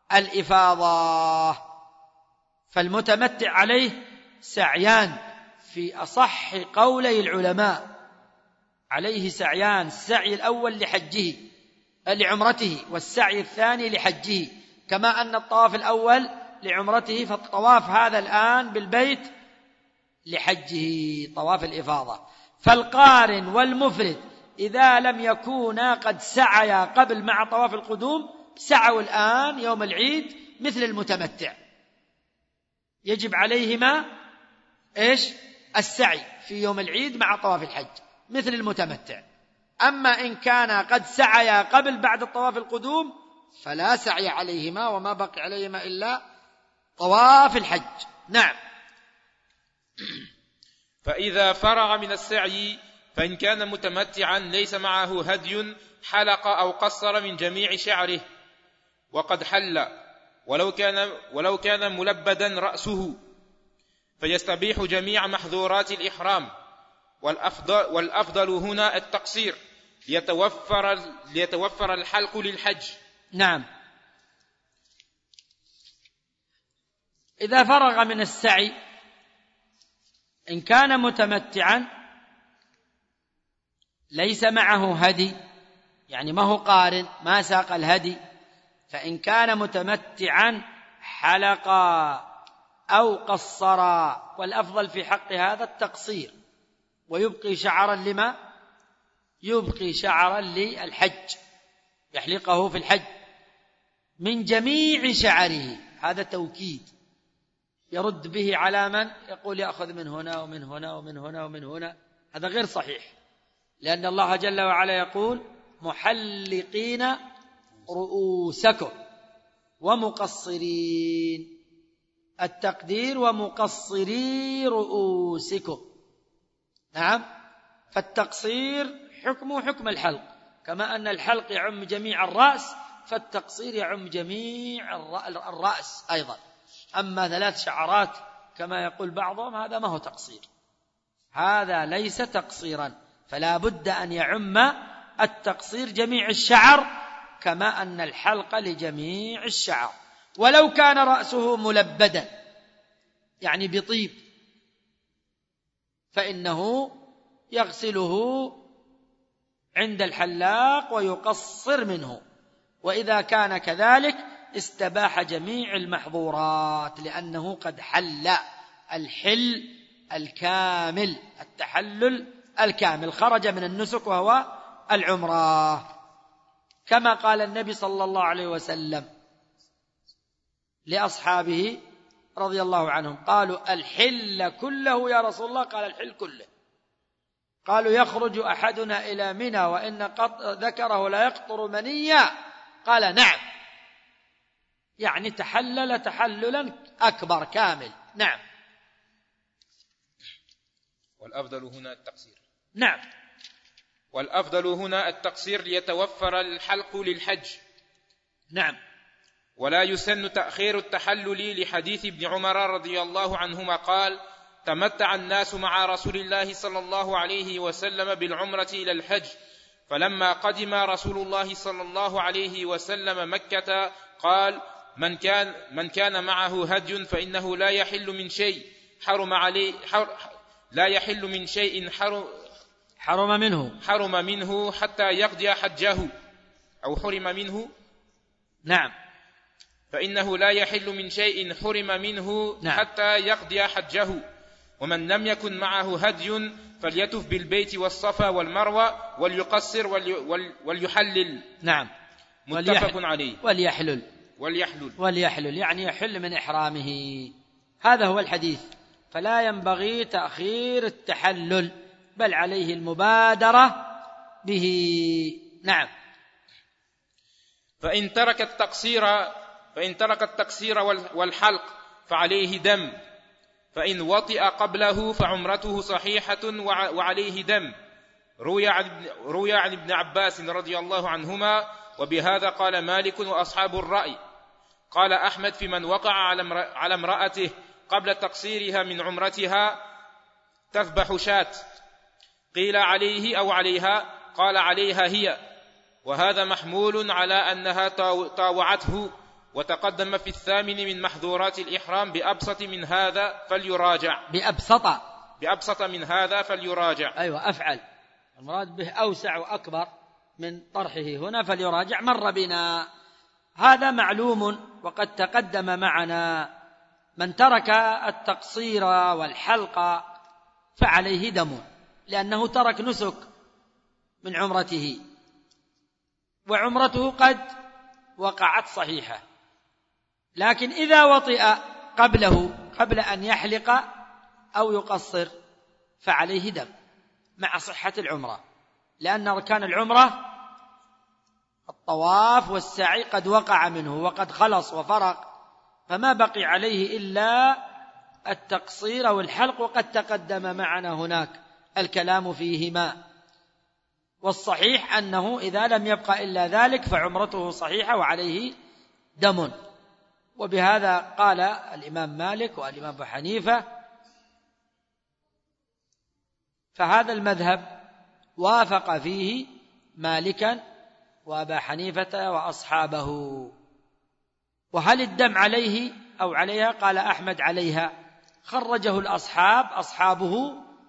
الإفاضة. فالمتمتع عليه سعيان في أصح قولي العلماء، عليه سعيان: السعي الأول لعمرته، والسعي الثاني لحجه، كما أن الطواف الأول لعمرته، فالطواف هذا الآن بالبيت لحجه، طواف الإفاضة. فالقارن والمفرد إذا لم يكونا قد سعيا قبل مع طواف القدوم، سعوا الآن يوم العيد مثل المتمتع، يجب عليهما السعي في يوم العيد مع طواف الحج مثل المتمتع. أما إن كان قد سعيا قبل بعد الطواف القدوم فلا سعي عليهما، وما بقي عليهما إلا طواف الحج. نعم. فإذا فرغ من السعي فإن كان متمتعا ليس معه هدي حلق أو قصر من جميع شعره وقد حل، ولو كان ملبدا رأسه، فيستبيح جميع محظورات الإحرام. والأفضل هنا التقصير ليتوفر الحلق للحج. نعم. إذا فرغ من السعي إن كان متمتعا ليس معه هدي، يعني ما هو قارن، ما ساق الهدي، فإن كان متمتعا حلق أو قصر، والأفضل في حق هذا التقصير، ويبقي شعرا لما؟ يبقي شعرا للحج، يحلقه في الحج من جميع شعره. هذا توكيد يرد به على من يقول يأخذ من هنا ومن هنا ومن هنا ومن هنا، هذا غير صحيح، لأن الله جل وعلا يقول: محلقين رؤوسكم ومقصرين، التقدير ومقصري رؤوسكم. نعم. فالتقصير حكمه حكم الحلق، كما أن الحلق يعم جميع الرأس، فالتقصير يعم جميع الرأس أيضا. أما 3 شعرات كما يقول بعضهم هذا ما هو تقصير، هذا ليس تقصيرا، فلا بد أن يعم التقصير جميع الشعر، كما أن الحلق لجميع الشعر. ولو كان رأسه ملبدا يعني بطيب فإنه يغسله عند الحلاق ويقصر منه، وإذا كان كذلك استباح جميع المحظورات، لأنه قد حل الحل الكامل، التحلل الكامل، خرج من النسك وهو العمرة، كما قال النبي صلى الله عليه وسلم لأصحابه رضي الله عنهم، قالوا: الحل كله يا رسول الله؟ قال: الحل كله. قالوا: يخرج أحدنا إلى منى وإن ذكره لا يقطر منيا؟ قال: نعم، يعني تحلل تحللا أكبر كامل. نعم. والأفضل هنا التقصير. نعم. والأفضل هنا التقصير ليتوفر الحلق للحج. نعم. ولا يسن تأخير التحلل لحديث ابن عمر رضي الله عنهما قال: تمتع الناس مع رسول الله صلى الله عليه وسلم بالعمرة إلى الحج، فلما قدم رسول الله صلى الله عليه وسلم مكة قال: من كان معه هدي فإنه لا يحل من شيء حرم منه حتى يقضي حجه، أو حرم منه. نعم. فإنه لا يحل من شيء حرم منه حتى يقضي حجه. ومن لم يكن معه هدي فليطف بالبيت والصفا والمروة وليقصر وليحلل. نعم. متفق عليه. وليحلل يعني يحل من إحرامه. هذا هو الحديث. فلا ينبغي تأخير التحلل، بل عليه المبادرة به. نعم. فإن ترك التقصير والحلق فعليه دم، فإن وطئ قبله فعمرته صحيحة وعليه دم. روي عن ابن عباس رضي الله عنهما، وبهذا قال مالك وأصحاب الرأي. قال أحمد في من وقع على امرأته قبل تقصيرها من عمرتها تذبح شاة. قيل عليه أو عليها؟ قال عليها هي، وهذا محمول على أنها طاوعته وتقدم في الثامن من محظورات الإحرام بأبسط من هذا فليراجع. بأبسط من هذا فليراجع. أيوة أفعل، المراد به أوسع وأكبر من طرحه هنا، فليراجع مر بنا. هذا معلوم وقد تقدم معنا. من ترك التقصير والحلق فعليه دم، لأنه ترك نسك من عمرته، وعمرته قد وقعت صحيحة، لكن إذا وطئ قبل أن يحلق أو يقصر فعليه دم مع صحة العمرة، لأن أركان العمرة الطواف والسعي قد وقع منه وقد خلص وفرغ، فما بقي عليه إلا التقصير والحلق، وقد تقدم معنا هناك الكلام فيهما. والصحيح أنه إذا لم يبقى إلا ذلك فعمرته صحيحة وعليه دم. وبهذا قال الإمام مالك والإمام أبو حنيفة، فهذا المذهب وافق فيه مالكا وأبا حنيفة وأصحابه. وهل الدم عليه أو عليها؟ قال أحمد عليها، خرجه أصحابه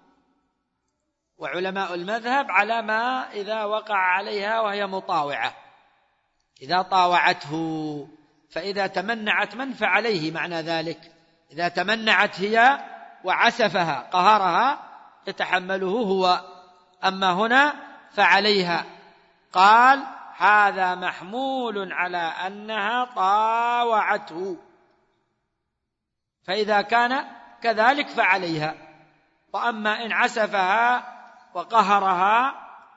وعلماء المذهب على ما إذا وقع عليها وهي مطاوعة، إذا طاوعته، فإذا تمنعت من فعليه، معنى ذلك إذا تمنعت هي وعسفها قهرها يتحمله هو، أما هنا فعليها. قال هذا محمول على أنها طاوعته، فإذا كان كذلك فعليها، وأما إن عسفها وقهرها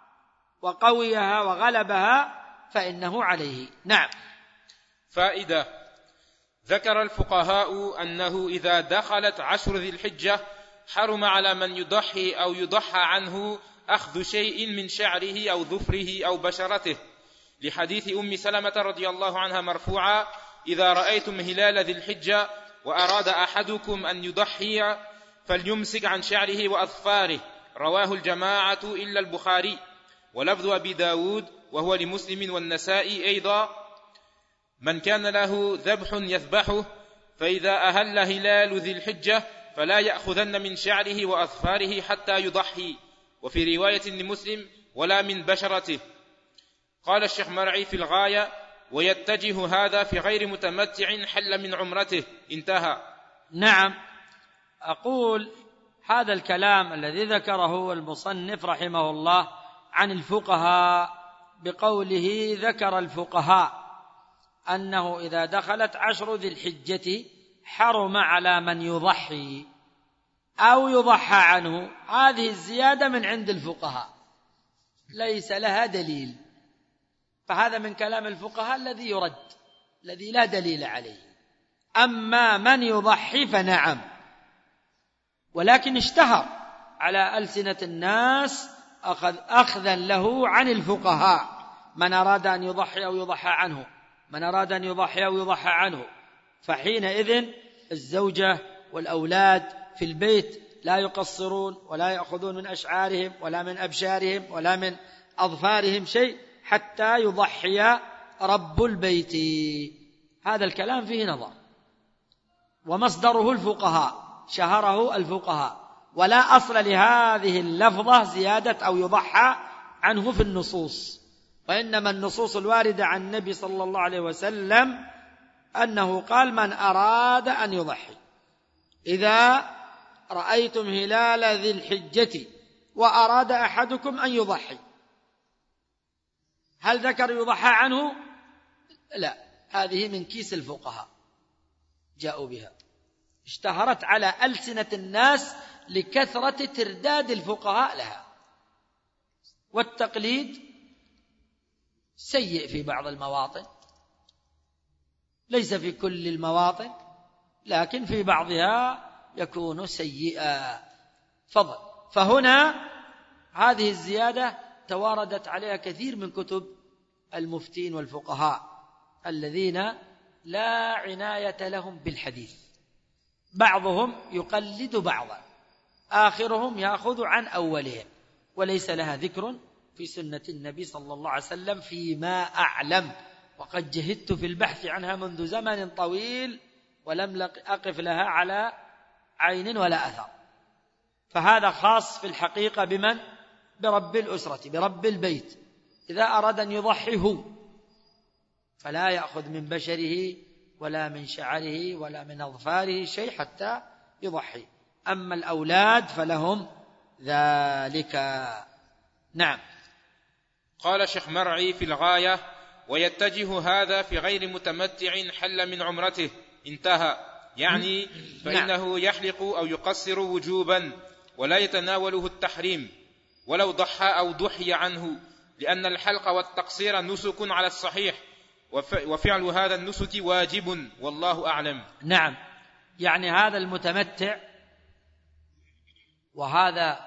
وقويها وغلبها فإنه عليه. نعم. فائدة: ذكر الفقهاء أنه إذا دخلت 10 ذي الحجة حرم على من يضحي أو يضحى عنه أخذ شيء من شعره أو ظفره أو بشرته، لحديث أم سلمة رضي الله عنها مرفوعا: إذا رأيتم هلال ذي الحجة وأراد أحدكم أن يضحي فليمسك عن شعره وأظفاره. رواه الجماعة إلا البخاري. ولفظ أبي داود وهو لمسلم والنسائي أيضا: من كان له ذبح يذبحه فإذا أهل هلال ذي الحجة فلا يأخذن من شعره وأظفاره حتى يضحي. وفي رواية لمسلم: ولا من بشرته. قال الشيخ مرعي في الغاية: ويتجه هذا في غير متمتع حل من عمرته. انتهى. نعم. أقول هذا الكلام الذي ذكره المصنف رحمه الله عن الفقهاء بقوله ذكر الفقهاء أنه إذا دخلت 10 ذي الحجة حرم على من يضحي أو يضحى عنه، هذه الزيادة من عند الفقهاء ليس لها دليل، فهذا من كلام الفقهاء الذي يرد، الذي لا دليل عليه. أما من يضحي فنعم، ولكن اشتهر على ألسنة الناس أخذا له عن الفقهاء: من أراد أن يضحي أو يضحى عنه، من أراد أن يضحي أو يضحى عنه. فحينئذ الزوجة والأولاد في البيت لا يقصرون ولا يأخذون من أشعارهم ولا من أبشارهم ولا من أظفارهم شيء حتى يضحي رب البيت. هذا الكلام فيه نظر، ومصدره الفقهاء، شهره الفقهاء، ولا أصل لهذه اللفظة زيادة أو يضحى عنه في النصوص، وإنما النصوص الواردة عن النبي صلى الله عليه وسلم أنه قال: من أراد أن يضحي إذا رأيتم هلال ذي الحجة وأراد أحدكم أن يضحي. هل ذكر يضحى عنه؟ لا، هذه من كيس الفقهاء جاءوا بها، اشتهرت على ألسنة الناس لكثرة ترداد الفقهاء لها، والتقليد سيء في بعض المواطن، ليس في كل المواطن، لكن في بعضها يكون سيئا. فهنا هذه الزيادة تواردت عليها كثير من كتب المفتين والفقهاء الذين لا عناية لهم بالحديث، بعضهم يقلد بعضا، آخرهم يأخذ عن أولهم، وليس لها ذكر في سنة النبي صلى الله عليه وسلم فيما أعلم، وقد جهدت في البحث عنها منذ زمن طويل ولم أقف لها على عين ولا أثر. فهذا خاص في الحقيقة بمن؟ برب الأسرة، برب البيت. إذا أراد أن يضحي هو فلا يأخذ من بشره ولا من شعره ولا من أظفاره شيء حتى يضحي. أما الأولاد فلهم ذلك. نعم. قال شيخ مرعي في الغاية: ويتجه هذا في غير متمتع حل من عمرته، انتهى. يعني فإنه يحلق أو يقصر وجوبا ولا يتناوله التحريم ولو ضحى أو ضحي عنه، لأن الحلق والتقصير نسك على الصحيح، وفعل هذا النسك واجب، والله أعلم. نعم، يعني هذا المتمتع وهذا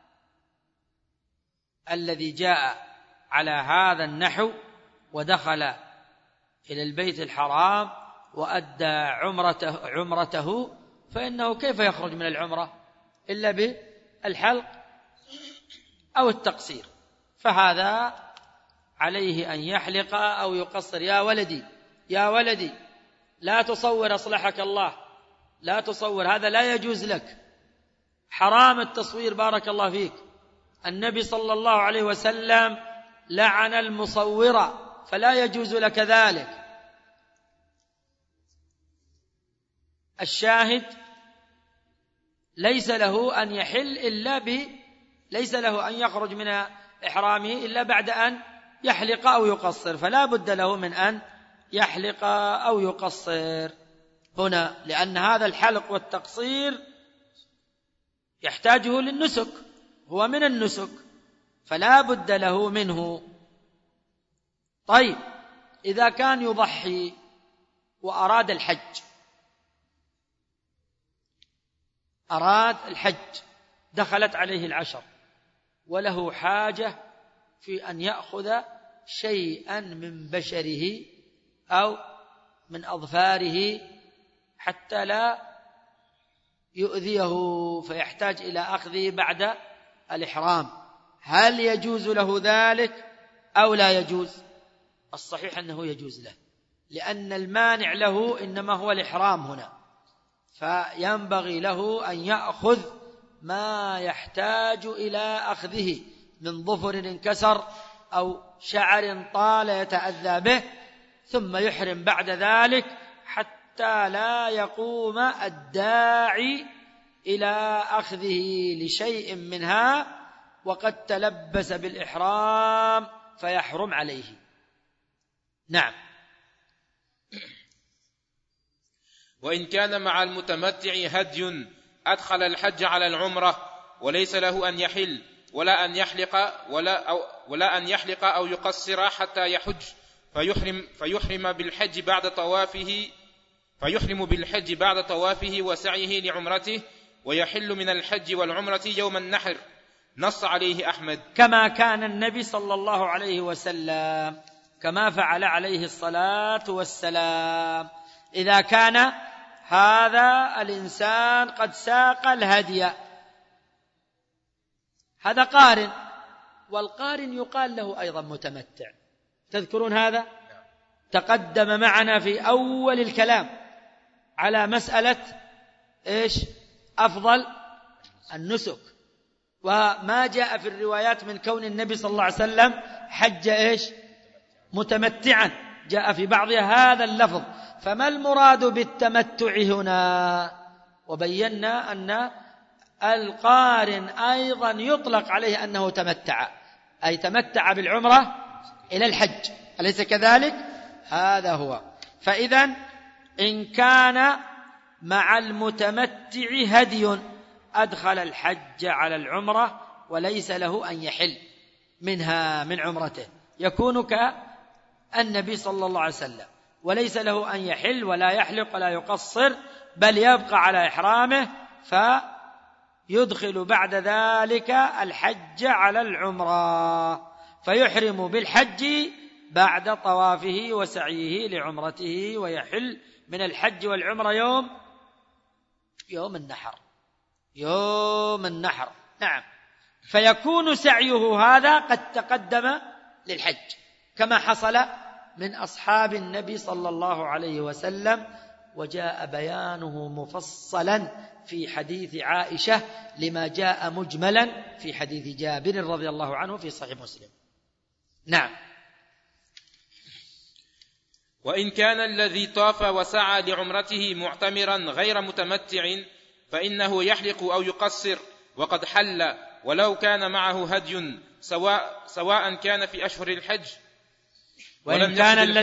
الذي جاء على هذا النحو ودخل إلى البيت الحرام وأدى عمرته فإنه كيف يخرج من العمرة إلا بالحلق أو التقصير؟ فهذا عليه أن يحلق أو يقصر. يا ولدي لا تصور أصلحك الله، لا تصور، هذا لا يجوز لك، حرام التصوير بارك الله فيك. النبي صلى الله عليه وسلم لعن المصور فلا يجوز لك ذلك. الشاهد ليس له أن يحل ليس له أن يخرج من إحرامه إلا بعد أن يحلق أو يقصر، فلا بد له من أن يحلق أو يقصر هنا، لأن هذا الحلق والتقصير يحتاجه للنسك، هو من النسك فلا بد له منه. طيب، إذا كان يضحي وأراد الحج دخلت عليه العشر وله حاجة في أن يأخذ شيئا من بشره أو من أظفاره حتى لا يؤذيه فيحتاج إلى أخذه بعد الإحرام، هل يجوز له ذلك أو لا يجوز؟ الصحيح أنه يجوز له، لأن المانع له إنما هو الإحرام هنا، فينبغي له أن يأخذ ما يحتاج إلى أخذه من ظفر انكسر أو شعر طال يتأذى به، ثم يحرم بعد ذلك حتى لا يقوم الداعي إلى أخذه لشيء منها وقد تلبس بالإحرام فيحرم عليه. نعم. وإن كان مع المتمتع هدي أدخل الحج على العمرة وليس له أن يحل ولا أن يحلق أو يقصر حتى يحج، فيحرم بالحج بعد طوافه وسعيه لعمرته، ويحل من الحج والعمرة يوم النحر، نص عليه أحمد. كما كان النبي صلى الله عليه وسلم، كما فعل عليه الصلاة والسلام. إذا كان هذا الإنسان قد ساق الهدي، هذا قارن، والقارن يقال له أيضا متمتع، تذكرون هذا؟ تقدم معنا في أول الكلام على مسألة إيش؟ أفضل النسك، وما جاء في الروايات من كون النبي صلى الله عليه وسلم حج إيش؟ متمتعا، جاء في بعضها هذا اللفظ. فما المراد بالتمتع هنا؟ وبينا أن القارن أيضا يطلق عليه أنه تمتع، أي تمتع بالعمرة إلى الحج، أليس كذلك؟ هذا هو. فإذا إن كان مع المتمتع هدي أدخل الحج على العمرة وليس له أن يحل منها من عمرته، يكون كالنبي صلى الله عليه وسلم، وليس له أن يحل ولا يحلق ولا يقصر، بل يبقى على إحرامه فيدخل بعد ذلك الحج على العمرة، فيحرم بالحج بعد طوافه وسعيه لعمرته، ويحل من الحج والعمرة يوم النحر. نعم. فيكون سعيه هذا قد تقدم للحج كما حصل من أصحاب النبي صلى الله عليه وسلم، وجاء بيانه مفصلا في حديث عائشة لما جاء مجملا في حديث جابر رضي الله عنه في صحيح مسلم. نعم. وإن كان الذي طاف وسعى لعمرته معتمرا غير متمتع فإنه يحلق أو يقصر وقد حل، ولو كان معه هدي سواء كان في أشهر الحج. وإن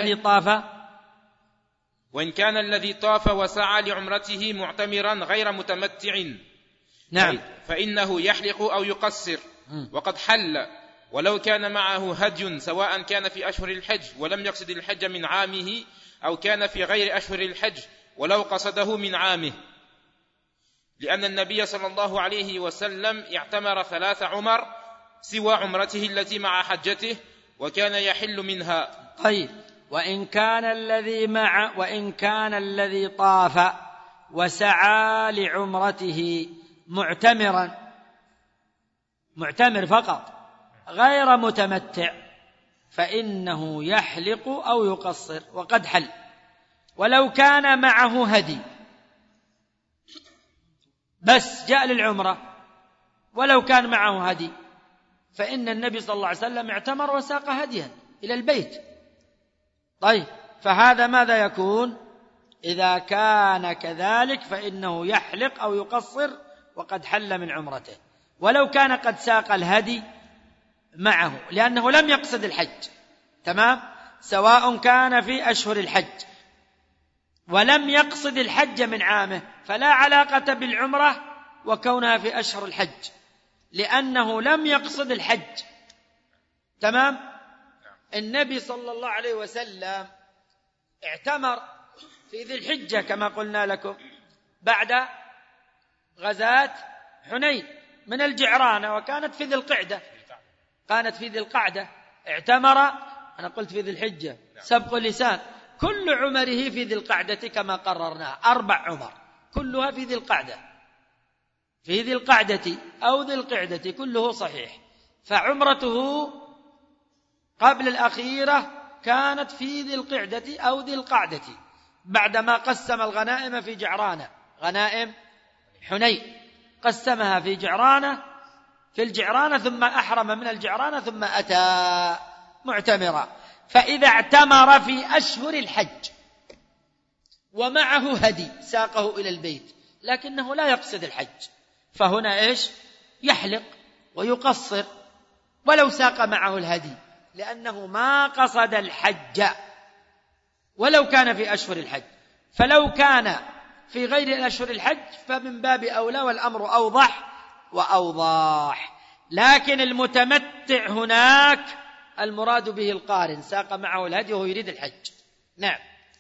كان الذي طاف وسعى لعمرته معتمرا غير متمتع، نعم، فإنه يحلق أو يقصر وقد حل، ولو كان معه هدي سواء كان في أشهر الحج ولم يقصد الحج من عامه أو كان في غير أشهر الحج ولو قصده من عامه، لأن النبي صلى الله عليه وسلم اعتمر 3 عمر سوى عمرته التي مع حجته وكان يحل منها. طيب، وإن كان الذي طاف وسعى لعمرته معتمر فقط غير متمتع فإنه يحلق أو يقصر وقد حل، ولو كان معه هدي بس جاء للعمرة ولو كان معه هدي، فإن النبي صلى الله عليه وسلم اعتمر وساق هديا إلى البيت. طيب، فهذا ماذا يكون؟ إذا كان كذلك فإنه يحلق أو يقصر وقد حل من عمرته، ولو كان قد ساق الهدي معه لأنه لم يقصد الحج، تمام، سواء كان في أشهر الحج ولم يقصد الحج من عامه، فلا علاقة بالعمرة وكونها في أشهر الحج لأنه لم يقصد الحج، تمام. النبي صلى الله عليه وسلم اعتمر في ذي الحجة كما قلنا لكم بعد غزاة حنين من الجعرانة، وكانت في ذي القعدة، كانت في ذي القعدة اعتمر، أنا قلت في ذي الحجة سبق اللسان، كل عمره في ذي القعدة كما قررنا، 4 عمر كلها في ذي القعدة، في ذي القعدة أو ذي القعدة كله صحيح. فعمرته قبل الأخيرة كانت في ذي القعدة أو ذي القعدة بعدما قسم الغنائم في جعرانة، غنائم حنين قسمها في الجعرانة ثم أحرم من الجعرانة ثم أتى معتمرا. فإذا اعتمر في أشهر الحج ومعه هدي ساقه إلى البيت لكنه لا يقصد الحج، فهنا إيش؟ يحلق ويقصر ولو ساق معه الهدي، لأنه ما قصد الحج ولو كان في أشهر الحج. فلو كان في غير أشهر الحج فمن باب أولى، والأمر أوضح وأوضح. لكن المتمتع هناك المراد به القارن، ساق معه الهدي وهو يريد الحج. نعم.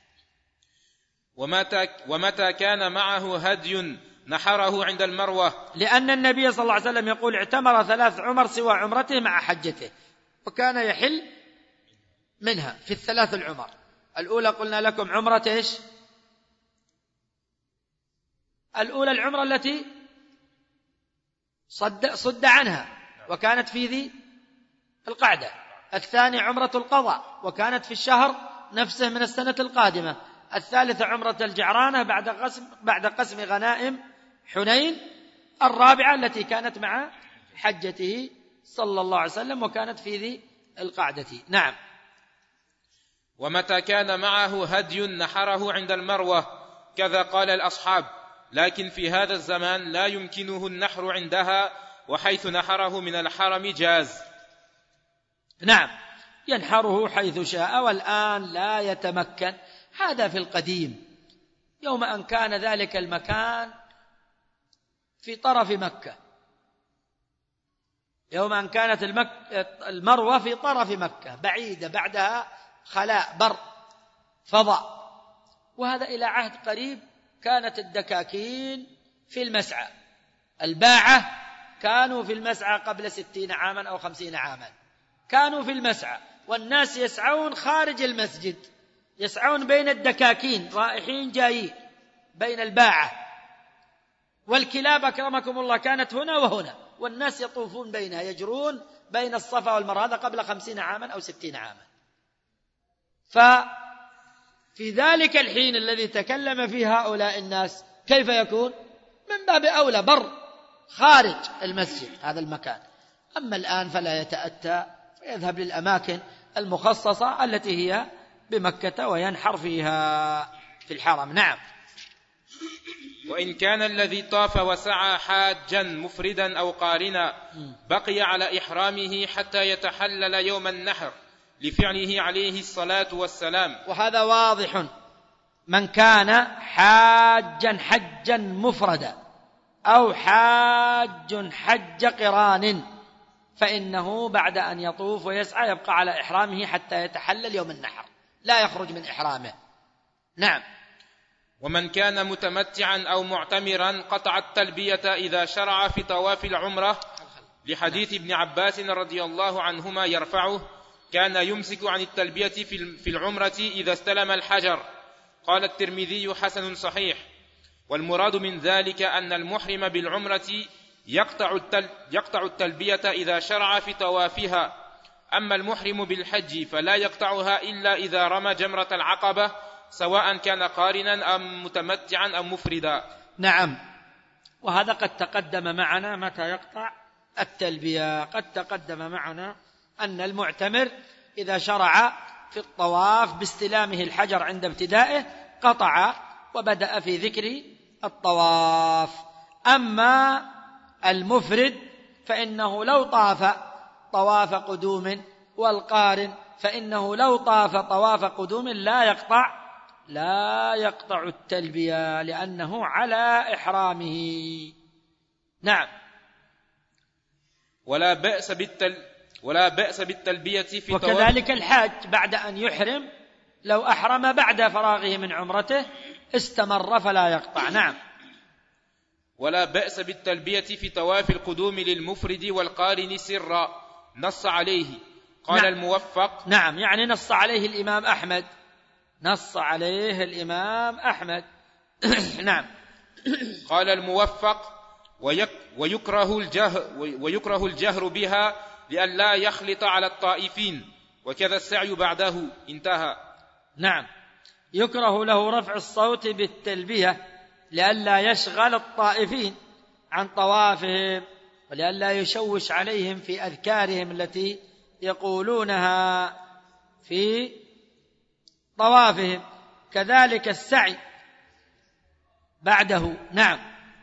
ومتى كان معه هدي نحره عند المروة، لأن النبي صلى الله عليه وسلم يقول اعتمر 3 عمر سوى عمرته مع حجته، وكان يحل منها في ال3 العمر. الأولى قلنا لكم عمرة إيش؟ الأولى العمرة التي صد عنها وكانت في ذي القعدة. الثانية عمرة القضاء وكانت في الشهر نفسه من السنة القادمة. الثالثة عمرة الجعرانة بعد قسم غنائم حنين. الرابعة التي كانت مع حجته صلى الله عليه وسلم وكانت في ذي القعدة. نعم. ومتى كان معه هدي نحره عند المروة كذا قال الأصحاب، لكن في هذا الزمان لا يمكنه النحر عندها، وحيث نحره من الحرم جاز. نعم، ينحره حيث شاء، والآن لا يتمكن. هذا في القديم يوم أن كان ذلك المكان في طرف مكة، يوم أن كانت المروة في طرف مكة بعيدة، بعدها خلاء بر فضاء. وهذا إلى عهد قريب كانت الدكاكين في المسعى، الباعة كانوا في المسعى قبل 60 عاما أو 50 عاما، كانوا في المسعى والناس يسعون خارج المسجد، يسعون بين الدكاكين رائحين جايين بين الباعة، والكلاب أكرمكم الله كانت هنا وهنا، والناس يطوفون بينها، يجرون بين الصفا والمروة. هذا قبل 50 عاما أو 60 عاما. ففي ذلك الحين الذي تكلم فيه هؤلاء الناس كيف يكون؟ من باب أولى بر خارج المسجد هذا المكان. أما الآن فلا يتأتى ويذهب للأماكن المخصصة التي هي بمكة وينحر فيها في الحرم. نعم. وإن كان الذي طاف وسعى حاجا مفردا أو قارنا بقي على إحرامه حتى يتحلل يوم النحر لفعله عليه الصلاة والسلام. وهذا واضح، من كان حاجا حجا مفردا أو حاج حج قران فإنه بعد أن يطوف ويسعى يبقى على إحرامه حتى يتحلل يوم النحر، لا يخرج من إحرامه. نعم. ومن كان متمتعا أو معتمرا قطع التلبية إذا شرع في طواف العمرة، لحديث ابن عباس رضي الله عنهما يرفعه: كان يمسك عن التلبية في العمرة إذا استلم الحجر. قال الترمذي: حسن صحيح. والمراد من ذلك أن المحرم بالعمرة يقطع التلبية إذا شرع في طوافها، أما المحرم بالحج فلا يقطعها إلا إذا رمى جمرة العقبة، سواء كان قارنا أم متمتعا أم مفردا. نعم. وهذا قد تقدم معنا متى يقطع التلبية. قد تقدم معنا أن المعتمر إذا شرع في الطواف باستلامه الحجر عند ابتدائه قطع وبدأ في ذكر الطواف. أما المفرد فإنه لو طاف طواف قدوم، والقارن فإنه لو طاف طواف قدوم لا يقطع التلبية لأنه على إحرامه. نعم. ولا بأس بالتلبية في وكذلك الحاج بعد أن يحرم لو أحرم بعد فراغه من عمرته استمر فلا يقطع. نعم. ولا بأس بالتلبية في طواف القدوم للمفرد والقارن سرا، نص عليه. قال نعم. الموفق. نعم، يعني نص عليه الإمام أحمد. نص عليه الإمام أحمد. نعم. قال الموفق: ويكره الجهر بها لئلا يخلط على الطائفين، وكذا السعي بعده. انتهى. نعم. يكره له رفع الصوت بالتلبية لئلا يشغل الطائفين عن طوافهم ولئلا يشوش عليهم في أذكارهم التي يقولونها في طوافهم. كذلك السعي بعده. نعم.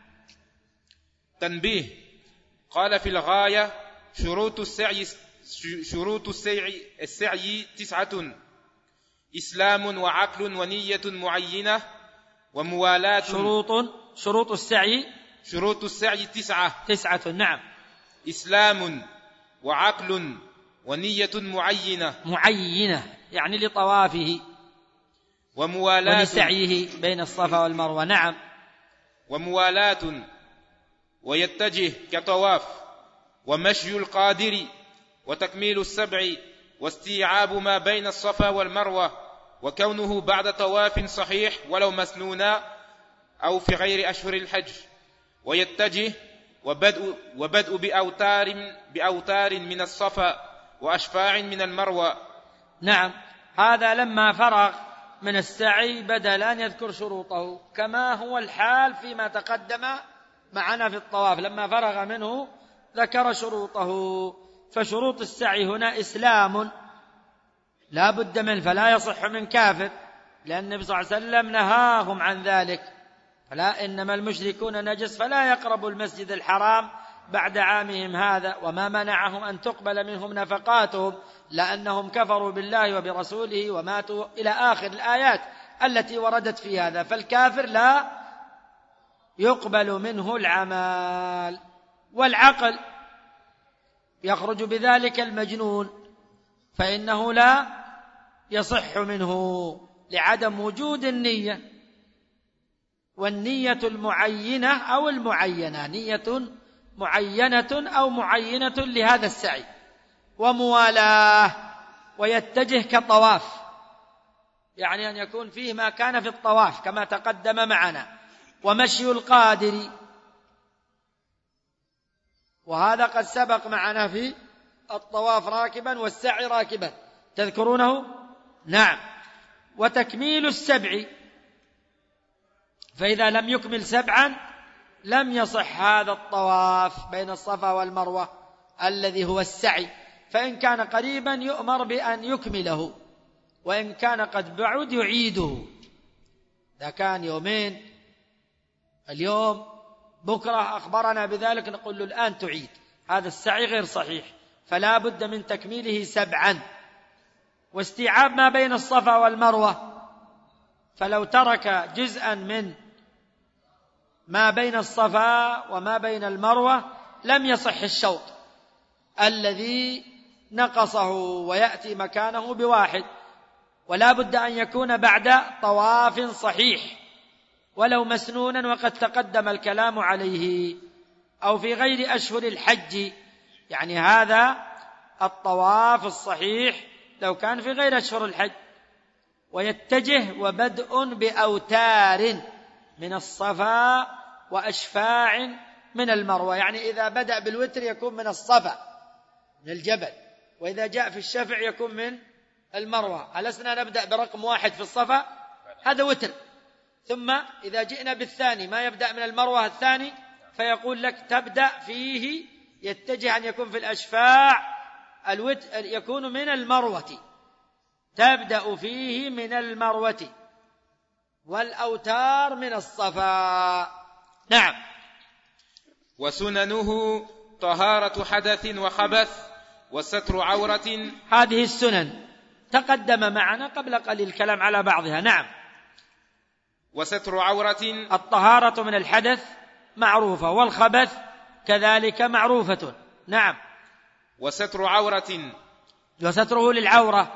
تنبيه. قال في الغاية: شروط السعي 9: إسلام وعقل ونية معينة وموالاة. شروط السعي 9. نعم. إسلام وعقل ونية معينة يعني لطوافه وموالاة ولسعيه بين الصفا والمروة. نعم. وموالاة ويتجه كطواف، ومشي القادر، وتكميل السبع، واستيعاب ما بين الصفا والمروة، وكونه بعد طواف صحيح ولو مسنونا أو في غير أشهر الحج، ويتجه وبدء بأوتار من الصفا وأشفاع من المروة. نعم. هذا لما فرغ من السعي بدل أن يذكر شروطه كما هو الحال فيما تقدم معنا في الطواف، لما فرغ منه ذكر شروطه. فشروط السعي هنا إسلام لا بد منه فلا يصح من كافر، لأن النبي صلى الله عليه وسلم نهاهم عن ذلك. فلا إنما المشركون نجس فلا يقربوا المسجد الحرام بعد عامهم هذا، وما منعهم أن تقبل منهم نفقاتهم لأنهم كفروا بالله وبرسوله وماتوا إلى آخر الآيات التي وردت في هذا. فالكافر لا يقبل منه العمل. والعقل يخرج بذلك المجنون فإنه لا يصح منه لعدم وجود النية، والنية المعينة أو المعينة، نية معينة أو معينة لهذا السعي. وموالاه ويتجه كطواف، يعني أن يكون فيه ما كان في الطواف كما تقدم معنا. ومشي القادر، وهذا قد سبق معنا في الطواف راكبا والسعي راكبا، تذكرونه؟ نعم. وتكميل السبع، فإذا لم يكمل 7 لم يصح هذا الطواف بين الصفا والمروة الذي هو السعي. فإن كان قريبا يؤمر بأن يكمله، وإن كان قد بعد يعيده. إذا كان يومين، اليوم بكرة أخبرنا بذلك، نقول له الآن تعيد، هذا السعي غير صحيح، فلا بد من تكميله 7. واستيعاب ما بين الصفا والمروة، فلو ترك جزءا من ما بين الصفا وما بين المروة لم يصح الشوط الذي نقصه، ويأتي مكانه ب1، ولا بد أن يكون بعد طواف صحيح ولو مسنونا، وقد تقدم الكلام عليه، أو في غير أشهر الحج. يعني هذا الطواف الصحيح لو كان في غير أشهر الحج، ويتجه وبدء بأوتار من الصفا وأشفاع من المروة. يعني إذا بدأ بالوتر يكون من الصفا من الجبل، وإذا جاء في الشفع يكون من المروة. ألسنا نبدأ برقم 1 في الصفا، هذا وتر، ثم إذا جئنا بالثاني ما يبدأ من المروة الثاني، فيقول لك تبدأ فيه، يتجه أن يكون في الأشفاع الوتر يكون من المروة، تبدأ فيه من المروة، والأوتار من الصفا. نعم. وسننه طهارة حدث وخبث وستر عورة. هذه السنن تقدم معنا قبل قليل الكلام على بعضها. نعم. وستر عورة، الطهارة من الحدث معروفة، والخبث كذلك معروفة. نعم. وستر عورة، وستره للعورة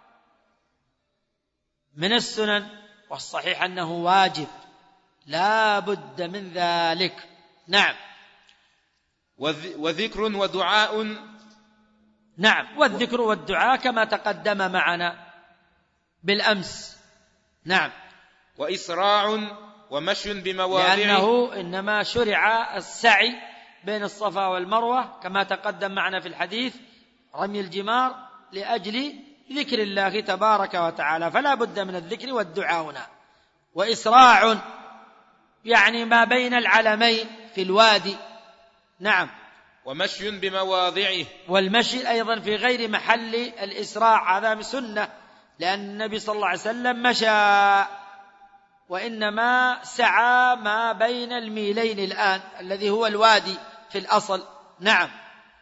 من السنن، والصحيح أنه واجب لا بد من ذلك. نعم. وذكر ودعاء. نعم. والذكر والدعاء كما تقدم معنا بالأمس. نعم. وإسراع ومشي بمواضعه، لأنه إنما شرع السعي بين الصفا والمروة كما تقدم معنا في الحديث، رمي الجمار لأجل ذكر الله تبارك وتعالى، فلا بد من الذكر والدعاء هنا. وإسراع يعني ما بين العلمين في الوادي. نعم. ومشي بمواضعه، والمشي أيضا في غير محل الإسراع، هذا سنة، لأن النبي صلى الله عليه وسلم مشى، وإنما سعى ما بين الميلين الآن الذي هو الوادي في الأصل. نعم.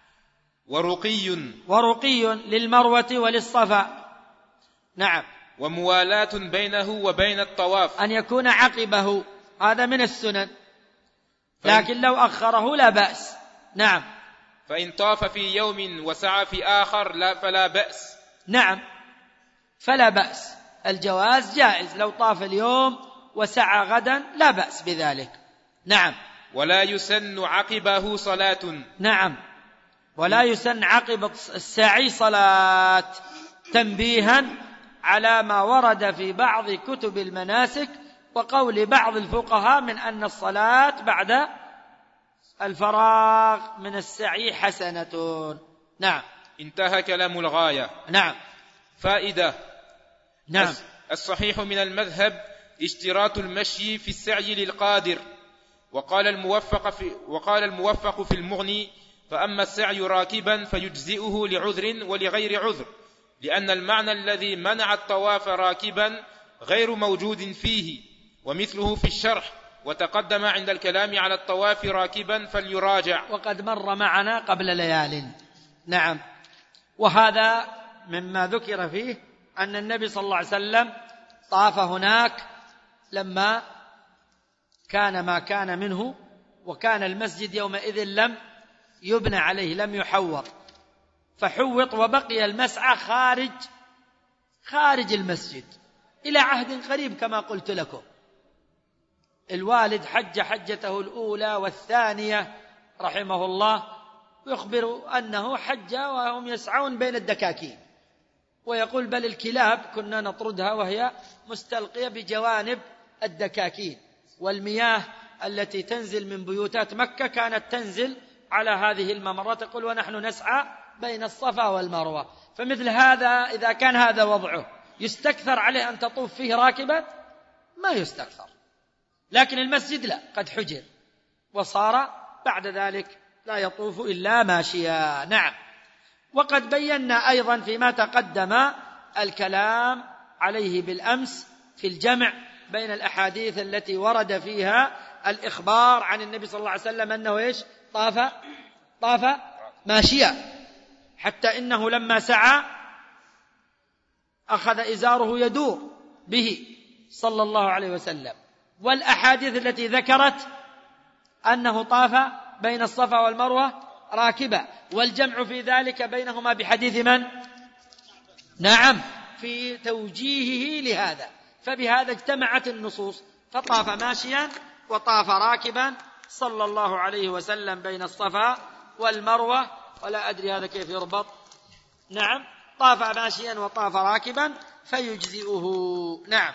ورقي للمروة وللصفا. نعم. وموالاة بينه وبين الطواف، أن يكون عقبه، هذا من السنن، لكن لو أخره لا بأس. نعم. فإن طاف في يوم وسعى في آخر فلا بأس. نعم، فلا بأس، الجواز جائز، لو طاف اليوم وسعى غدا لا بأس بذلك. نعم. ولا يسن عقبه صلاة. نعم. ولا يسن عقب السعي صلاة، تنبيها على ما ورد في بعض كتب المناسك وقول بعض الفقهاء من أن الصلاة بعد الفراغ من السعي حسنة. نعم. انتهى كلام الغاية. نعم. فائدة. نعم. الصحيح من المذهب اشتراط المشي في السعي للقادر، وقال الموفق في المغني: فأما السعي راكبا فيجزئه لعذر ولغير عذر، لأن المعنى الذي منع الطواف راكبا غير موجود فيه، ومثله في الشرح، وتقدم عند الكلام على الطواف راكبا فليراجع، وقد مر معنا قبل ليال. نعم. وهذا مما ذكر فيه أن النبي صلى الله عليه وسلم طاف هناك لما كان ما كان منه، وكان المسجد يومئذ لم يبنى عليه، لم يحوط، فحوط وبقي المسعى خارج المسجد إلى عهد قريب كما قلت لكم. الوالد حج حجته الأولى والثانية رحمه الله، يخبر أنه حج وهم يسعون بين الدكاكين، ويقول بل الكلاب كنا نطردها وهي مستلقية بجوانب الدكاكين، والمياه التي تنزل من بيوتات مكة كانت تنزل على هذه الممرات، يقول ونحن نسعى بين الصفا والمروة. فمثل هذا إذا كان هذا وضعه يستكثر عليه أن تطوف فيه راكبا؟ ما يستكثر. لكن المسجد لا، قد حجر وصار بعد ذلك لا يطوف إلا ماشيا. نعم. وقد بينا أيضا فيما تقدم الكلام عليه بالأمس في الجمع بين الأحاديث التي ورد فيها الإخبار عن النبي صلى الله عليه وسلم أنه إيش؟ طاف ماشيا، حتى إنه لما سعى أخذ إزاره يدور به صلى الله عليه وسلم. والأحاديث التي ذكرت أنه طاف بين الصفا والمروة راكبا، والجمع في ذلك بينهما بحديث من؟ نعم، في توجيهه لهذا. فبهذا اجتمعت النصوص، فطاف ماشيا وطاف راكبا صلى الله عليه وسلم بين الصفا والمروة. ولا أدري هذا كيف يربط. نعم، طاف ماشيا وطاف راكبا فيجزئه. نعم.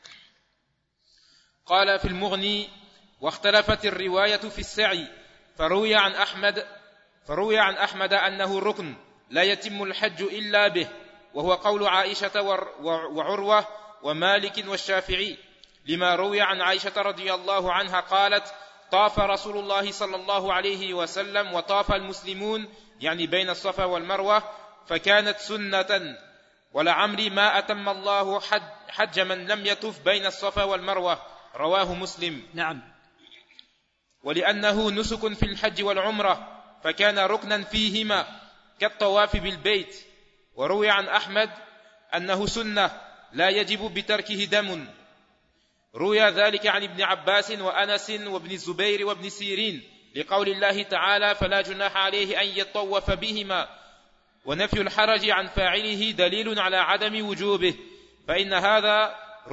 قال في المغني: واختلفت الرواية في السعي، فروي عن أحمد أنه ركن لا يتم الحج إلا به، وهو قول عائشة وعروة ومالك والشافعي، لما روي عن عائشة رضي الله عنها قالت: طاف رسول الله صلى الله عليه وسلم وطاف المسلمون، يعني بين الصفا والمروة، فكانت سنة، ولعمري ما أتم الله حج من لم يطف بين الصفا والمروة. رواه مسلم. نعم. ولأنه نسك في الحج والعمرة، فكان ركنا فيهما كالطواف بالبيت. وروي عن أحمد أنه سنة لا يجب بتركه دم. روي ذلك عن ابن عباس وأنس وابن الزبير وابن سيرين، لقول الله تعالى: فلا جناح عليه أن يطوف بهما. ونفي الحرج عن فاعله دليل على عدم وجوبه، فإن هذا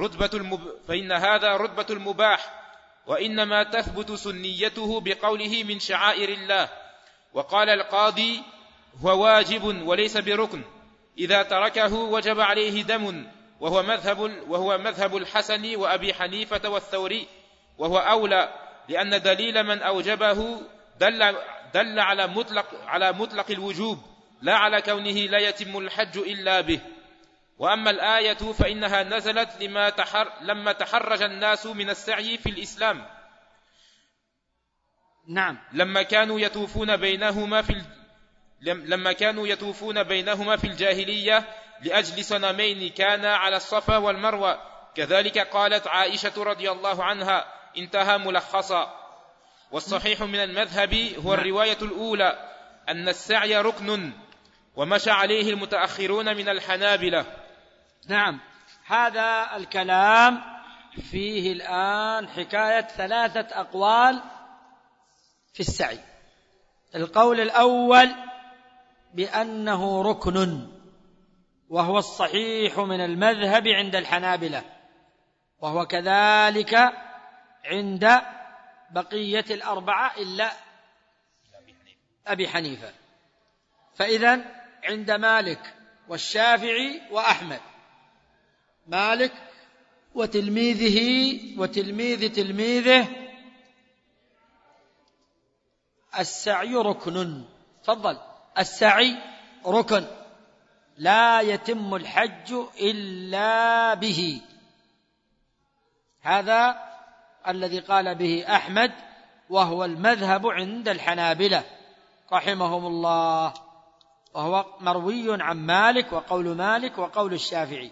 رتبة المباح، وإنما تثبت سنيته بقوله من شعائر الله. وقال القاضي: هو واجب وليس بركن، إذا تركه وجب عليه دم، وهو مذهب الحسن وأبي حنيفة والثوري، وهو أولى، لأن دليل من أوجبه دل على مطلق الوجوب، لا على كونه لا يتم الحج إلا به. وأما الآية فإنها نزلت لما تحرج الناس من السعي في الإسلام. نعم. لما كانوا يطوفون بينهما في الجاهلية لأجل صنمين كانا على الصفا والمروة. كذلك قالت عائشة رضي الله عنها. انتهى ملخصا. والصحيح من المذهب هو الرواية الأولى، أن السعي ركن، ومشى عليه المتأخرون من الحنابلة. نعم. هذا الكلام فيه الآن حكاية 3 أقوال في السعي. القول الأول بأنه ركن، وهو الصحيح من المذهب عند الحنابلة، وهو كذلك عند بقية الأربعة إلا أبي حنيفة. فإذن عند مالك والشافعي وأحمد، مالك وتلميذه وتلميذ تلميذه، السعي ركن. تفضل. السعي ركن لا يتم الحج إلا به. هذا الذي قال به أحمد، وهو المذهب عند الحنابلة رحمهم الله، وهو مروي عن مالك وقول مالك وقول الشافعي.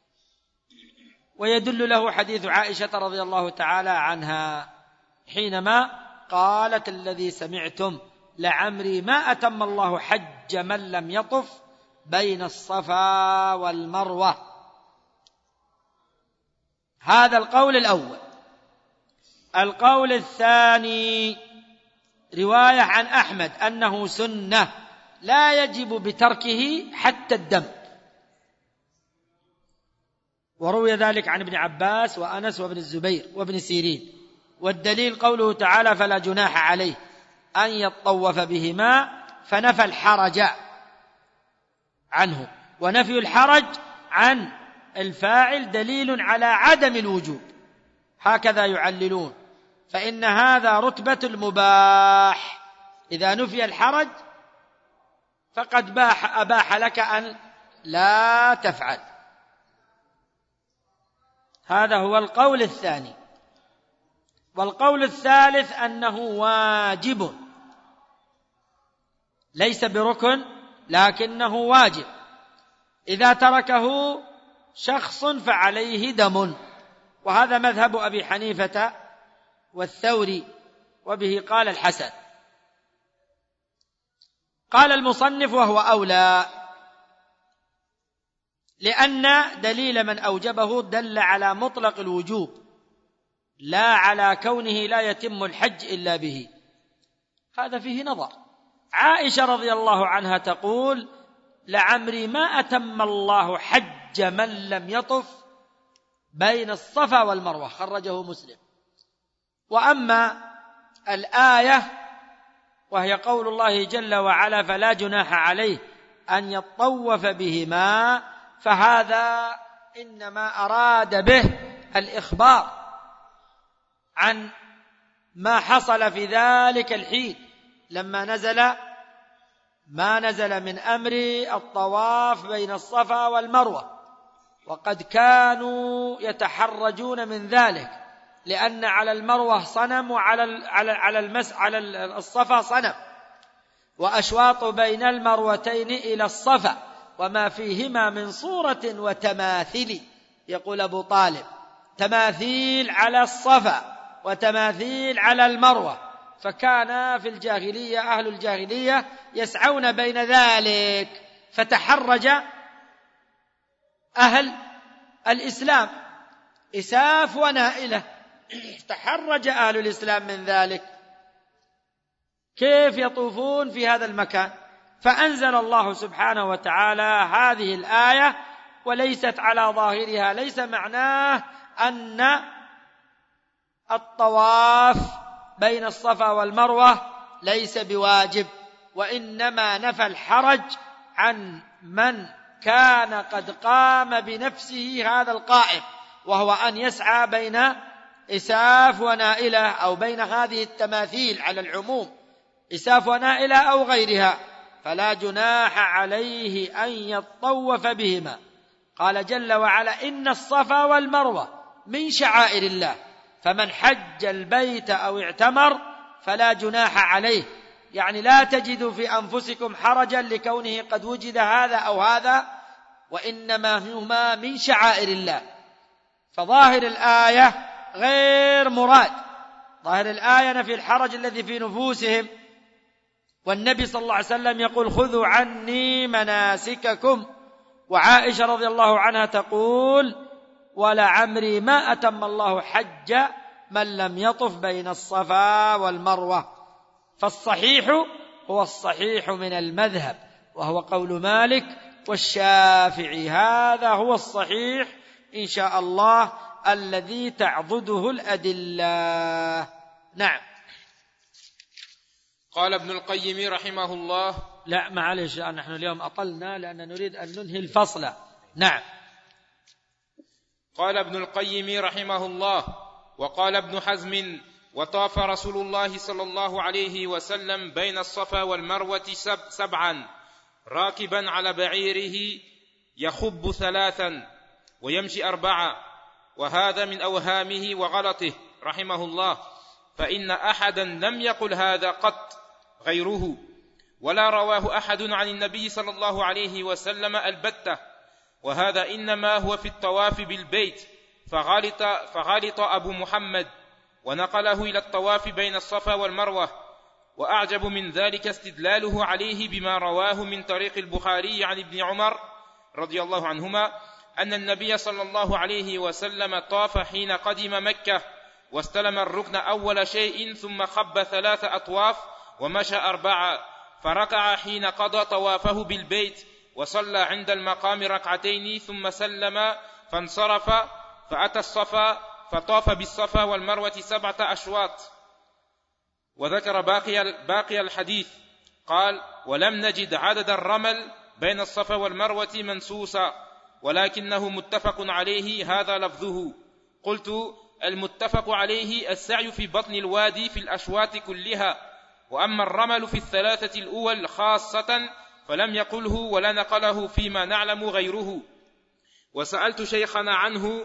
ويدل له حديث عائشة رضي الله تعالى عنها حينما قالت: الذي سمعتم لعمري ما أتم الله حج من لم يطف بين الصفا والمروة. هذا القول الأول. القول الثاني رواية عن أحمد أنه سنة لا يجب بتركه حتى الدم، وروي ذلك عن ابن عباس وأنس وابن الزبير وابن سيرين. والدليل قوله تعالى: فلا جناح عليه أن يطوف بهما، فنفى الحرج عنه. ونفي الحرج عن الفاعل دليل على عدم الوجوب، هكذا يعللون. فإن هذا رتبة المباح، إذا نفي الحرج فقد أباح لك أن لا تفعل. هذا هو القول الثاني. والقول الثالث أنه واجب، ليس بركن لكنه واجب، إذا تركه شخص فعليه دم، وهذا مذهب أبي حنيفة والثوري، وبه قال الحسن. قال المصنف وهو أولى، لأن دليل من أوجبه دل على مطلق الوجوب لا على كونه لا يتم الحج إلا به. هذا فيه نظر. عائشة رضي الله عنها تقول: لعمري ما أتم الله حج من لم يطف بين الصفا والمروة، خرجه مسلم. وأما الآية وهي قول الله جل وعلا: فلا جناح عليه أن يطوف بهما، فهذا إنما أراد به الإخبار عن ما حصل في ذلك الحين لما ما نزل من أمر الطواف بين الصفا والمروة، وقد كانوا يتحرجون من ذلك، لأن على المروة صنم وعلى الصفا صنم، وأشواط بين المروتين إلى الصفا وما فيهما من صورة وتماثيل. يقول أبو طالب: تماثيل على الصفا وتماثيل على المروة. فكان في الجاهلية أهل الجاهلية يسعون بين ذلك، فتحرج أهل الإسلام إساف ونائلة، تحرج أهل الإسلام من ذلك، كيف يطوفون في هذا المكان؟ فأنزل الله سبحانه وتعالى هذه الآية، وليست على ظاهرها، ليس معناه أن الطواف بين الصفا والمروة ليس بواجب، وإنما نفى الحرج عن من كان قد قام بنفسه هذا القائم، وهو أن يسعى بين إساف ونائلة، أو بين هذه التماثيل على العموم، إساف ونائلة أو غيرها، فلا جناح عليه أن يطوف بهما. قال جل وعلا: إن الصفا والمروة من شعائر الله، فمن حج البيت أو اعتمر فلا جناح عليه، يعني لا تجدوا في أنفسكم حرجا لكونه قد وجد هذا أو هذا، وإنما هما من شعائر الله. فظاهر الآية غير مراد، ظاهر الآية نفي الحرج الذي في نفوسهم، والنبي صلى الله عليه وسلم يقول: خذوا عني مناسككم. وعائشة رضي الله عنها تقول: ولعمري ما أتم الله حج من لم يطف بين الصفا والمروة. فالصحيح هو الصحيح من المذهب، وهو قول مالك والشافعي، هذا هو الصحيح إن شاء الله الذي تعضده الأدلة. نعم. قال ابن القيم رحمه الله. لا معلش، نحن اليوم أطلنا لأن نريد أن ننهي الفصل. نعم. قال ابن القيم رحمه الله: وقال ابن حزم: وطاف رسول الله صلى الله عليه وسلم بين الصفا والمروة 7 راكبا على بعيره يخب 3 ويمشي 4، وهذا من أوهامه وغلطه رحمه الله، فإن أحدا لم يقل هذا قط غيره، ولا رواه أحد عن النبي صلى الله عليه وسلم البتة، وهذا إنما هو في الطواف بالبيت، فغلط أبو محمد ونقله إلى الطواف بين الصفا والمروة. وأعجب من ذلك استدلاله عليه بما رواه من طريق البخاري عن ابن عمر رضي الله عنهما أن النبي صلى الله عليه وسلم طاف حين قدم مكة، واستلم الركن أول شيء، ثم خب 3 أطواف ومشى 4، فركع حين قضى طوافه بالبيت، وصلى عند المقام 2 ثم سلم فانصرف، فأتى الصفا فطاف بالصفا والمروة 7 أشواط. وذكر باقي الحديث، قال: ولم نجد عدد الرمل بين الصفا والمروة منسوسا، ولكنه متفق عليه، هذا لفظه. قلت: المتفق عليه السعي في بطن الوادي في الأشواط كلها، وأما الرمل في 3 الأول خاصة فلم يقله ولا نقله فيما نعلم غيره. وسألت شيخنا عنه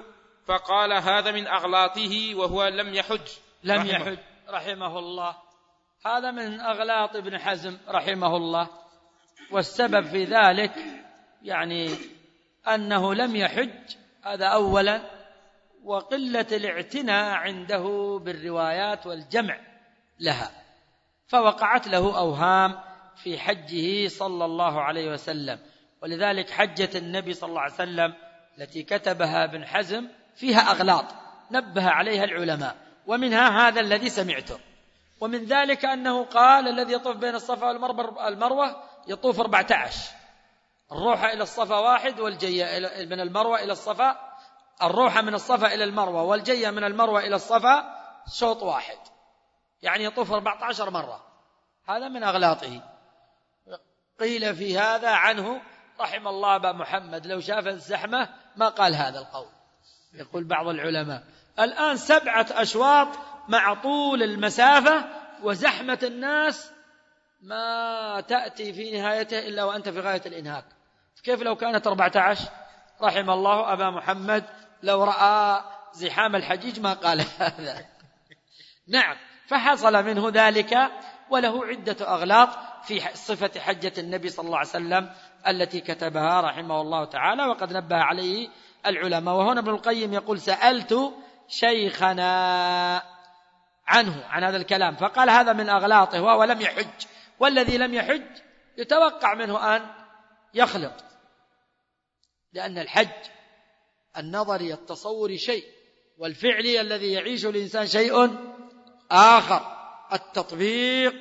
فقال هذا من أغلاطه وهو لم يحج رحمه الله. هذا من أغلاط ابن حزم رحمه الله، والسبب في ذلك يعني أنه لم يحج، هذا أولا، وقلة الاعتناء عنده بالروايات والجمع لها، فوقعت له أوهام في حجه صلى الله عليه وسلم. ولذلك حجة النبي صلى الله عليه وسلم التي كتبها ابن حزم فيها أغلاط نبه عليها العلماء، ومنها هذا الذي سمعته. ومن ذلك أنه قال الذي يطوف بين الصفا والمروة يطوف 14، الروح إلى الصفا واحد والجية من المروة إلى الصفا، الروح من الصفا إلى المروة والجية من المروة إلى الصفا شوط واحد، يعني يطوف 14 مرة. هذا من أغلاطه. قيل في هذا عنه رحم الله أبا محمد لو شاف الزحمة ما قال هذا القول. يقول بعض العلماء الآن 7 أشواط مع طول المسافة وزحمة الناس ما تأتي في نهايته إلا وأنت في غاية الإنهاك، كيف لو كانت 14؟ رحم الله أبا محمد لو رأى زحام الحجيج ما قال هذا. نعم، فحصل منه ذلك، وله عدة أغلاط في صفة حجة النبي صلى الله عليه وسلم التي كتبها رحمه الله تعالى، وقد نبه عليه العلماء. وهنا ابن القيم يقول سألت شيخنا عنه عن هذا الكلام فقال هذا من أغلاطه وهو لم يحج، والذي لم يحج يتوقع منه أن يخلط، لأن الحج النظري التصوري شيء، والفعلي الذي يعيش الإنسان شيء آخر. التطبيق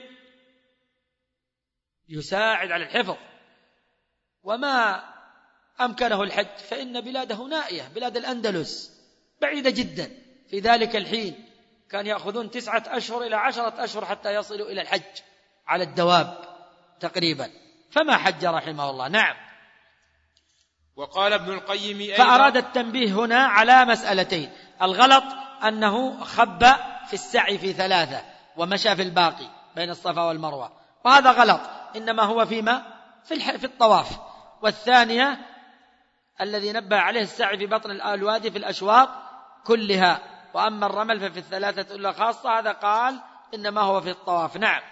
يساعد على الحفظ، وما أمكنه الحج فإن بلاده نائية، بلاد الأندلس بعيدة جدا في ذلك الحين، كان يأخذون 9 أشهر إلى 10 أشهر حتى يصلوا إلى الحج على الدواب تقريبا، فما حج رحمه الله. نعم. وقال ابن القيم أيضا فأراد التنبيه هنا على مسألتين: الغلط أنه خب في السعي في 3 ومشى في الباقي بين الصفا والمروة، وهذا غلط، إنما هو في الطواف. والثانية الذي نبه عليه السعي في بطن الوادي في الأشواط كلها، وأما الرمل ففي 3 إلا خاصة، هذا قال إنما هو في الطواف. نعم.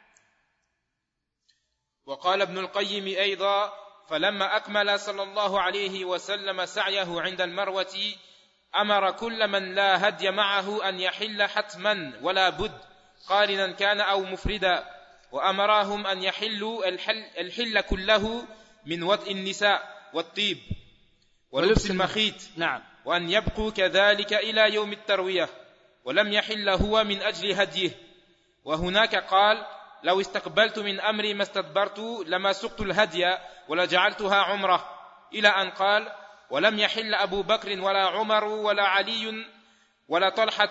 وقال ابن القيم أيضا فلما أكمل صلى الله عليه وسلم سعيه عند المروة أمر كل من لا هدي معه أن يحل حتما ولا بد، قارنا كان أو مفردا، وأمرهم أن يحلوا الحل كله من وطئ النساء والطيب ولبس المخيط. نعم. وأن يبقوا كذلك إلى يوم التروية، ولم يحل هو من أجل هديه. وهناك قال لو استقبلت من أمري ما استدبرت لما سقت الهدي ولجعلتها عمره، إلى أن قال ولم يحل أبو بكر ولا عمر ولا علي ولا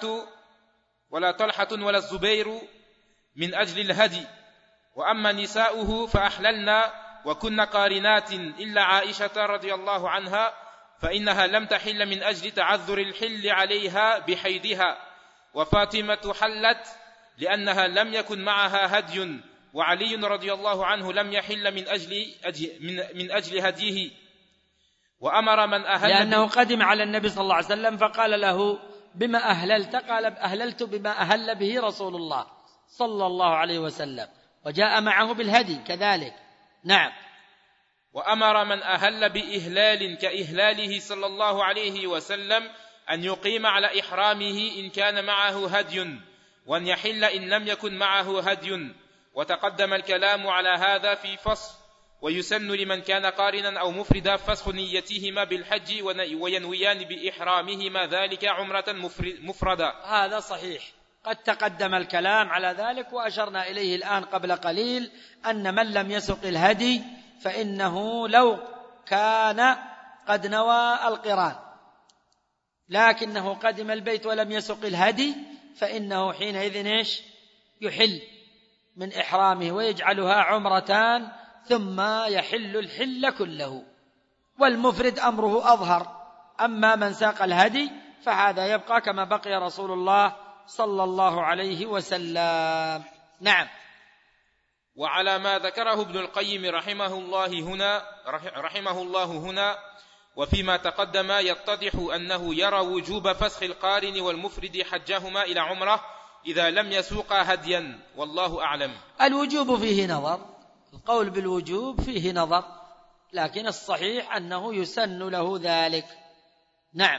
طلحة ولا الزبير من أجل الهدي، وأما نساؤه فأحللنا وكن قارنات إلا عائشة رضي الله عنها فإنها لم تحل من أجل تعذر الحل عليها بحيضها، وفاطمة حلت لأنها لم يكن معها هدي، وعلي رضي الله عنه لم يحل من أجل هديه. وأمر من أهل لأنه قدم على النبي صلى الله عليه وسلم فقال له بما أهللت؟ قال أهللت بما أهل به رسول الله صلى الله عليه وسلم، وجاء معه بالهدي كذلك. نعم. وأمر من أهل بإهلال كإهلاله صلى الله عليه وسلم أن يقيم على إحرامه إن كان معه هدي، وأن يحل إن لم يكن معه هدي. وتقدم الكلام على هذا في فصل. ويسن لمن كان قارنا أو مفردا فسخ نيتهما بالحج وينويان بإحرامهما ذلك عمرة مفردا. هذا صحيح، قد تقدم الكلام على ذلك، وأشرنا إليه الآن قبل قليل أن من لم يسق الهدي فإنه لو كان قد نوى القران لكنه قدم البيت ولم يسق الهدي فإنه حينئذ يحل من إحرامه ويجعلها عمرتان ثم يحل الحل كله. والمفرد أمره أظهر، أما من ساق الهدي فهذا يبقى كما بقي رسول الله صلى الله عليه وسلم. نعم. وعلى ما ذكره ابن القيم رحمه الله هنا وفيما تقدم يتضح أنه يرى وجوب فسخ القارن والمفرد حجهما إلى عمرة إذا لم يسوقا هديا، والله أعلم. الوجوب فيه نظر، القول بالوجوب فيه نظر، لكن الصحيح أنه يسن له ذلك. نعم.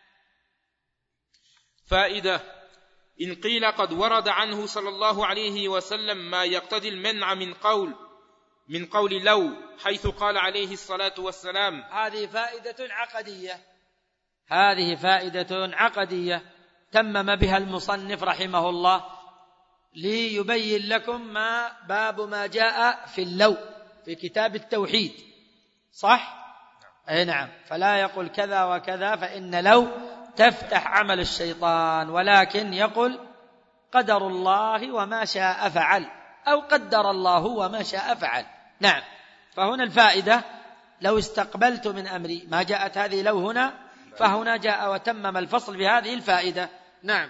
فائدة: إن قيل قد ورد عنه صلى الله عليه وسلم ما يقتضي المنع من قول لو، حيث قال عليه الصلاة والسلام. هذه فائدة عقدية تمم بها المصنف رحمه الله ليبين لكم باب ما جاء في اللو في كتاب التوحيد، صح؟ أي نعم. فلا يقول كذا وكذا فإن لو تفتح عمل الشيطان، ولكن يقول قدر الله وما شاء فعل، أو قدر الله وما شاء فعل. نعم. فهنا الفائدة: لو استقبلت من أمري، ما جاءت هذه لو هنا، فهنا جاء وتمم الفصل بهذه الفائدة. نعم.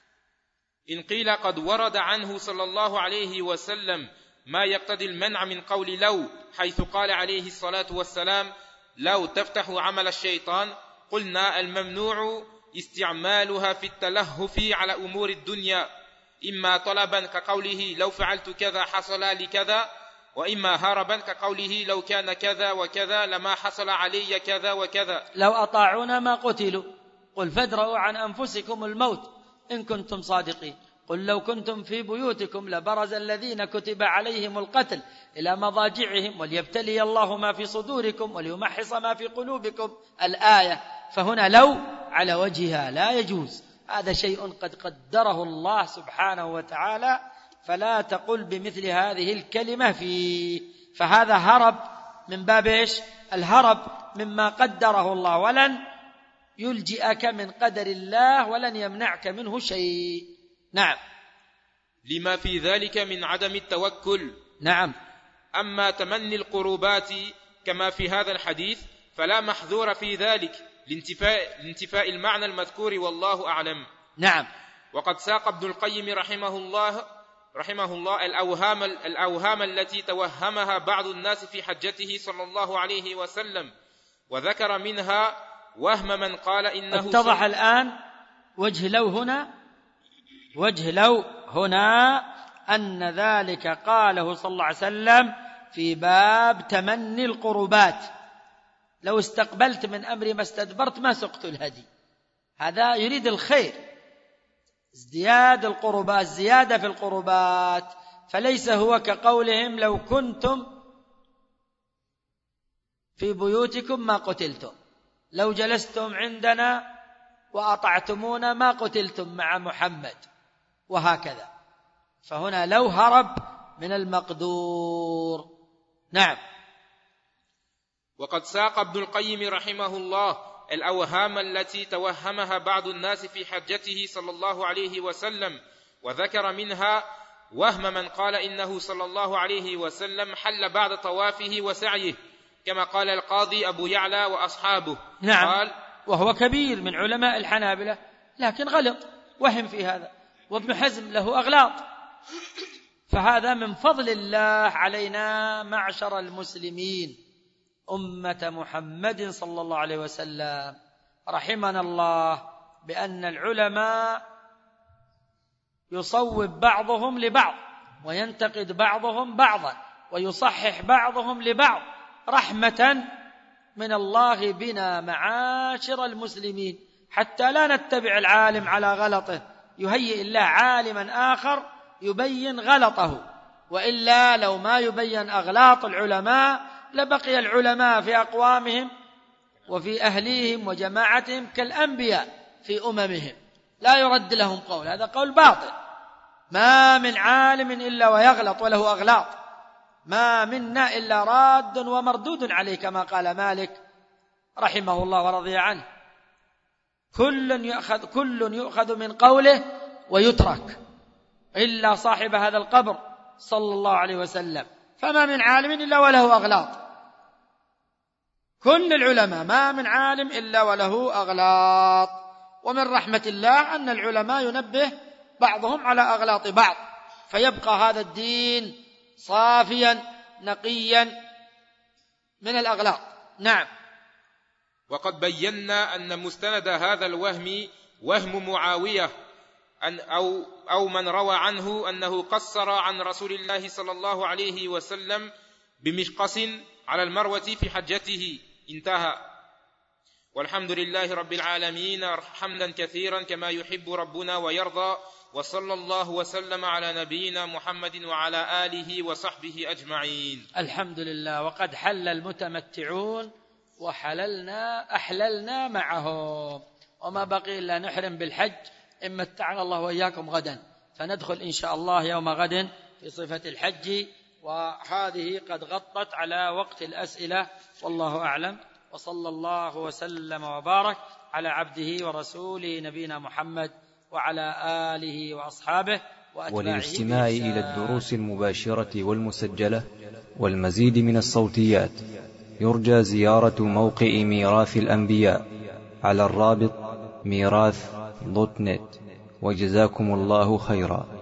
إن قيل قد ورد عنه صلى الله عليه وسلم ما يقتضي المنع من قول لو، حيث قال عليه الصلاة والسلام لو تفتح عمل الشيطان، قلنا الممنوع استعمالها في التلهف على أمور الدنيا، إما طلبا كقوله لو فعلت كذا حصل لكذا، وإما هربا كقوله لو كان كذا وكذا لما حصل علي كذا وكذا. لو أطاعونا ما قتلوا، قل فادرؤوا عن أنفسكم الموت إن كنتم صادقين، قل لو كنتم في بيوتكم لبرز الذين كتب عليهم القتل إلى مضاجعهم وليبتلي الله ما في صدوركم وليمحص ما في قلوبكم، الآية. فهنا لو على وجهها لا يجوز، هذا شيء قد قدره الله سبحانه وتعالى، فلا تقل بمثل هذه الكلمة فيه. فهذا هرب من باب إيش؟ الهرب مما قدره الله، ولن يلجئك من قدر الله ولن يمنعك منه شيء. نعم. لما في ذلك من عدم التوكل. نعم. أما تمني القربات كما في هذا الحديث فلا محذور في ذلك لانتفاء المعنى المذكور، والله أعلم. نعم. وقد ساق ابن القيم رحمه الله الأوهام التي توهمها بعض الناس في حجته صلى الله عليه وسلم، وذكر منها وهم من قال إنه اتضح الآن وجه لو هنا أن ذلك قاله صلى الله عليه وسلم في باب تمني القربات. لو استقبلت من أمري ما استدبرت ما سقت الهدي، هذا يريد الخير، ازدياد القربات، زيادة في القربات، فليس هو كقولهم لو كنتم في بيوتكم ما قتلتم، لو جلستم عندنا وأطعتمونا ما قتلتم مع محمد، وهكذا. فهنا لو هرب من المقدور. نعم. وقد ساق ابن القيم رحمه الله الأوهام التي توهمها بعض الناس في حجته صلى الله عليه وسلم، وذكر منها وهم من قال إنه صلى الله عليه وسلم حل بعد طوافه وسعيه، كما قال القاضي أبو يعلى وأصحابه. نعم. قال وهو كبير من علماء الحنابلة، لكن غلط وهم في هذا، وابن حزم له أغلاط. فهذا من فضل الله علينا معشر المسلمين أمة محمد صلى الله عليه وسلم، رحمنا الله، بأن العلماء يصوب بعضهم لبعض وينتقد بعضهم بعضا ويصحح بعضهم لبعض، رحمة من الله بنا معاشر المسلمين، حتى لا نتبع العالم على غلطه، يهيئ الله عالما آخر يبين غلطه، وإلا لو ما يبين أغلاط العلماء لبقي العلماء في أقوامهم وفي أهليهم وجماعتهم كالأنبياء في أممهم، لا يرد لهم قول، هذا قول باطل. ما من عالم إلا ويغلط وله أغلاط، ما منا إلا راد ومردود عليه، كما قال مالك رحمه الله ورضي عنه: كل يؤخذ من قوله ويترك إلا صاحب هذا القبر صلى الله عليه وسلم، فما من عالم إلا وله أغلاط. كل العلماء ما من عالم إلا وله أغلاط، ومن رحمة الله أن العلماء ينبه بعضهم على أغلاط بعض، فيبقى هذا الدين صافيا نقيا من الأغلاط. نعم. وقد بينا أن مستند هذا الوهم وهم معاوية أو من روى عنه أنه قصر عن رسول الله صلى الله عليه وسلم بمشقص على المروة في حجته. انتهى. والحمد لله رب العالمين حمدا كثيرا كما يحب ربنا ويرضى، وصلى الله وسلم على نبينا محمد وعلى آله وصحبه أجمعين. الحمد لله. وقد حل المتمتعون أحللنا معهم، وما بقي إلا نحرم بالحج. إن متعنا الله وإياكم غدا، فندخل إن شاء الله يوم غد في صفة الحج، وهذه قد غطت على وقت الأسئلة، والله أعلم. وصلى الله وسلم وبارك على عبده ورسوله نبينا محمد وعلى آله وأصحابه وأتباعه. وللاستماع إلى الدروس المباشرة والمسجلة والمزيد من الصوتيات يرجى زيارة موقع ميراث الأنبياء على الرابط ميراث.net. وجزاكم الله خيرا.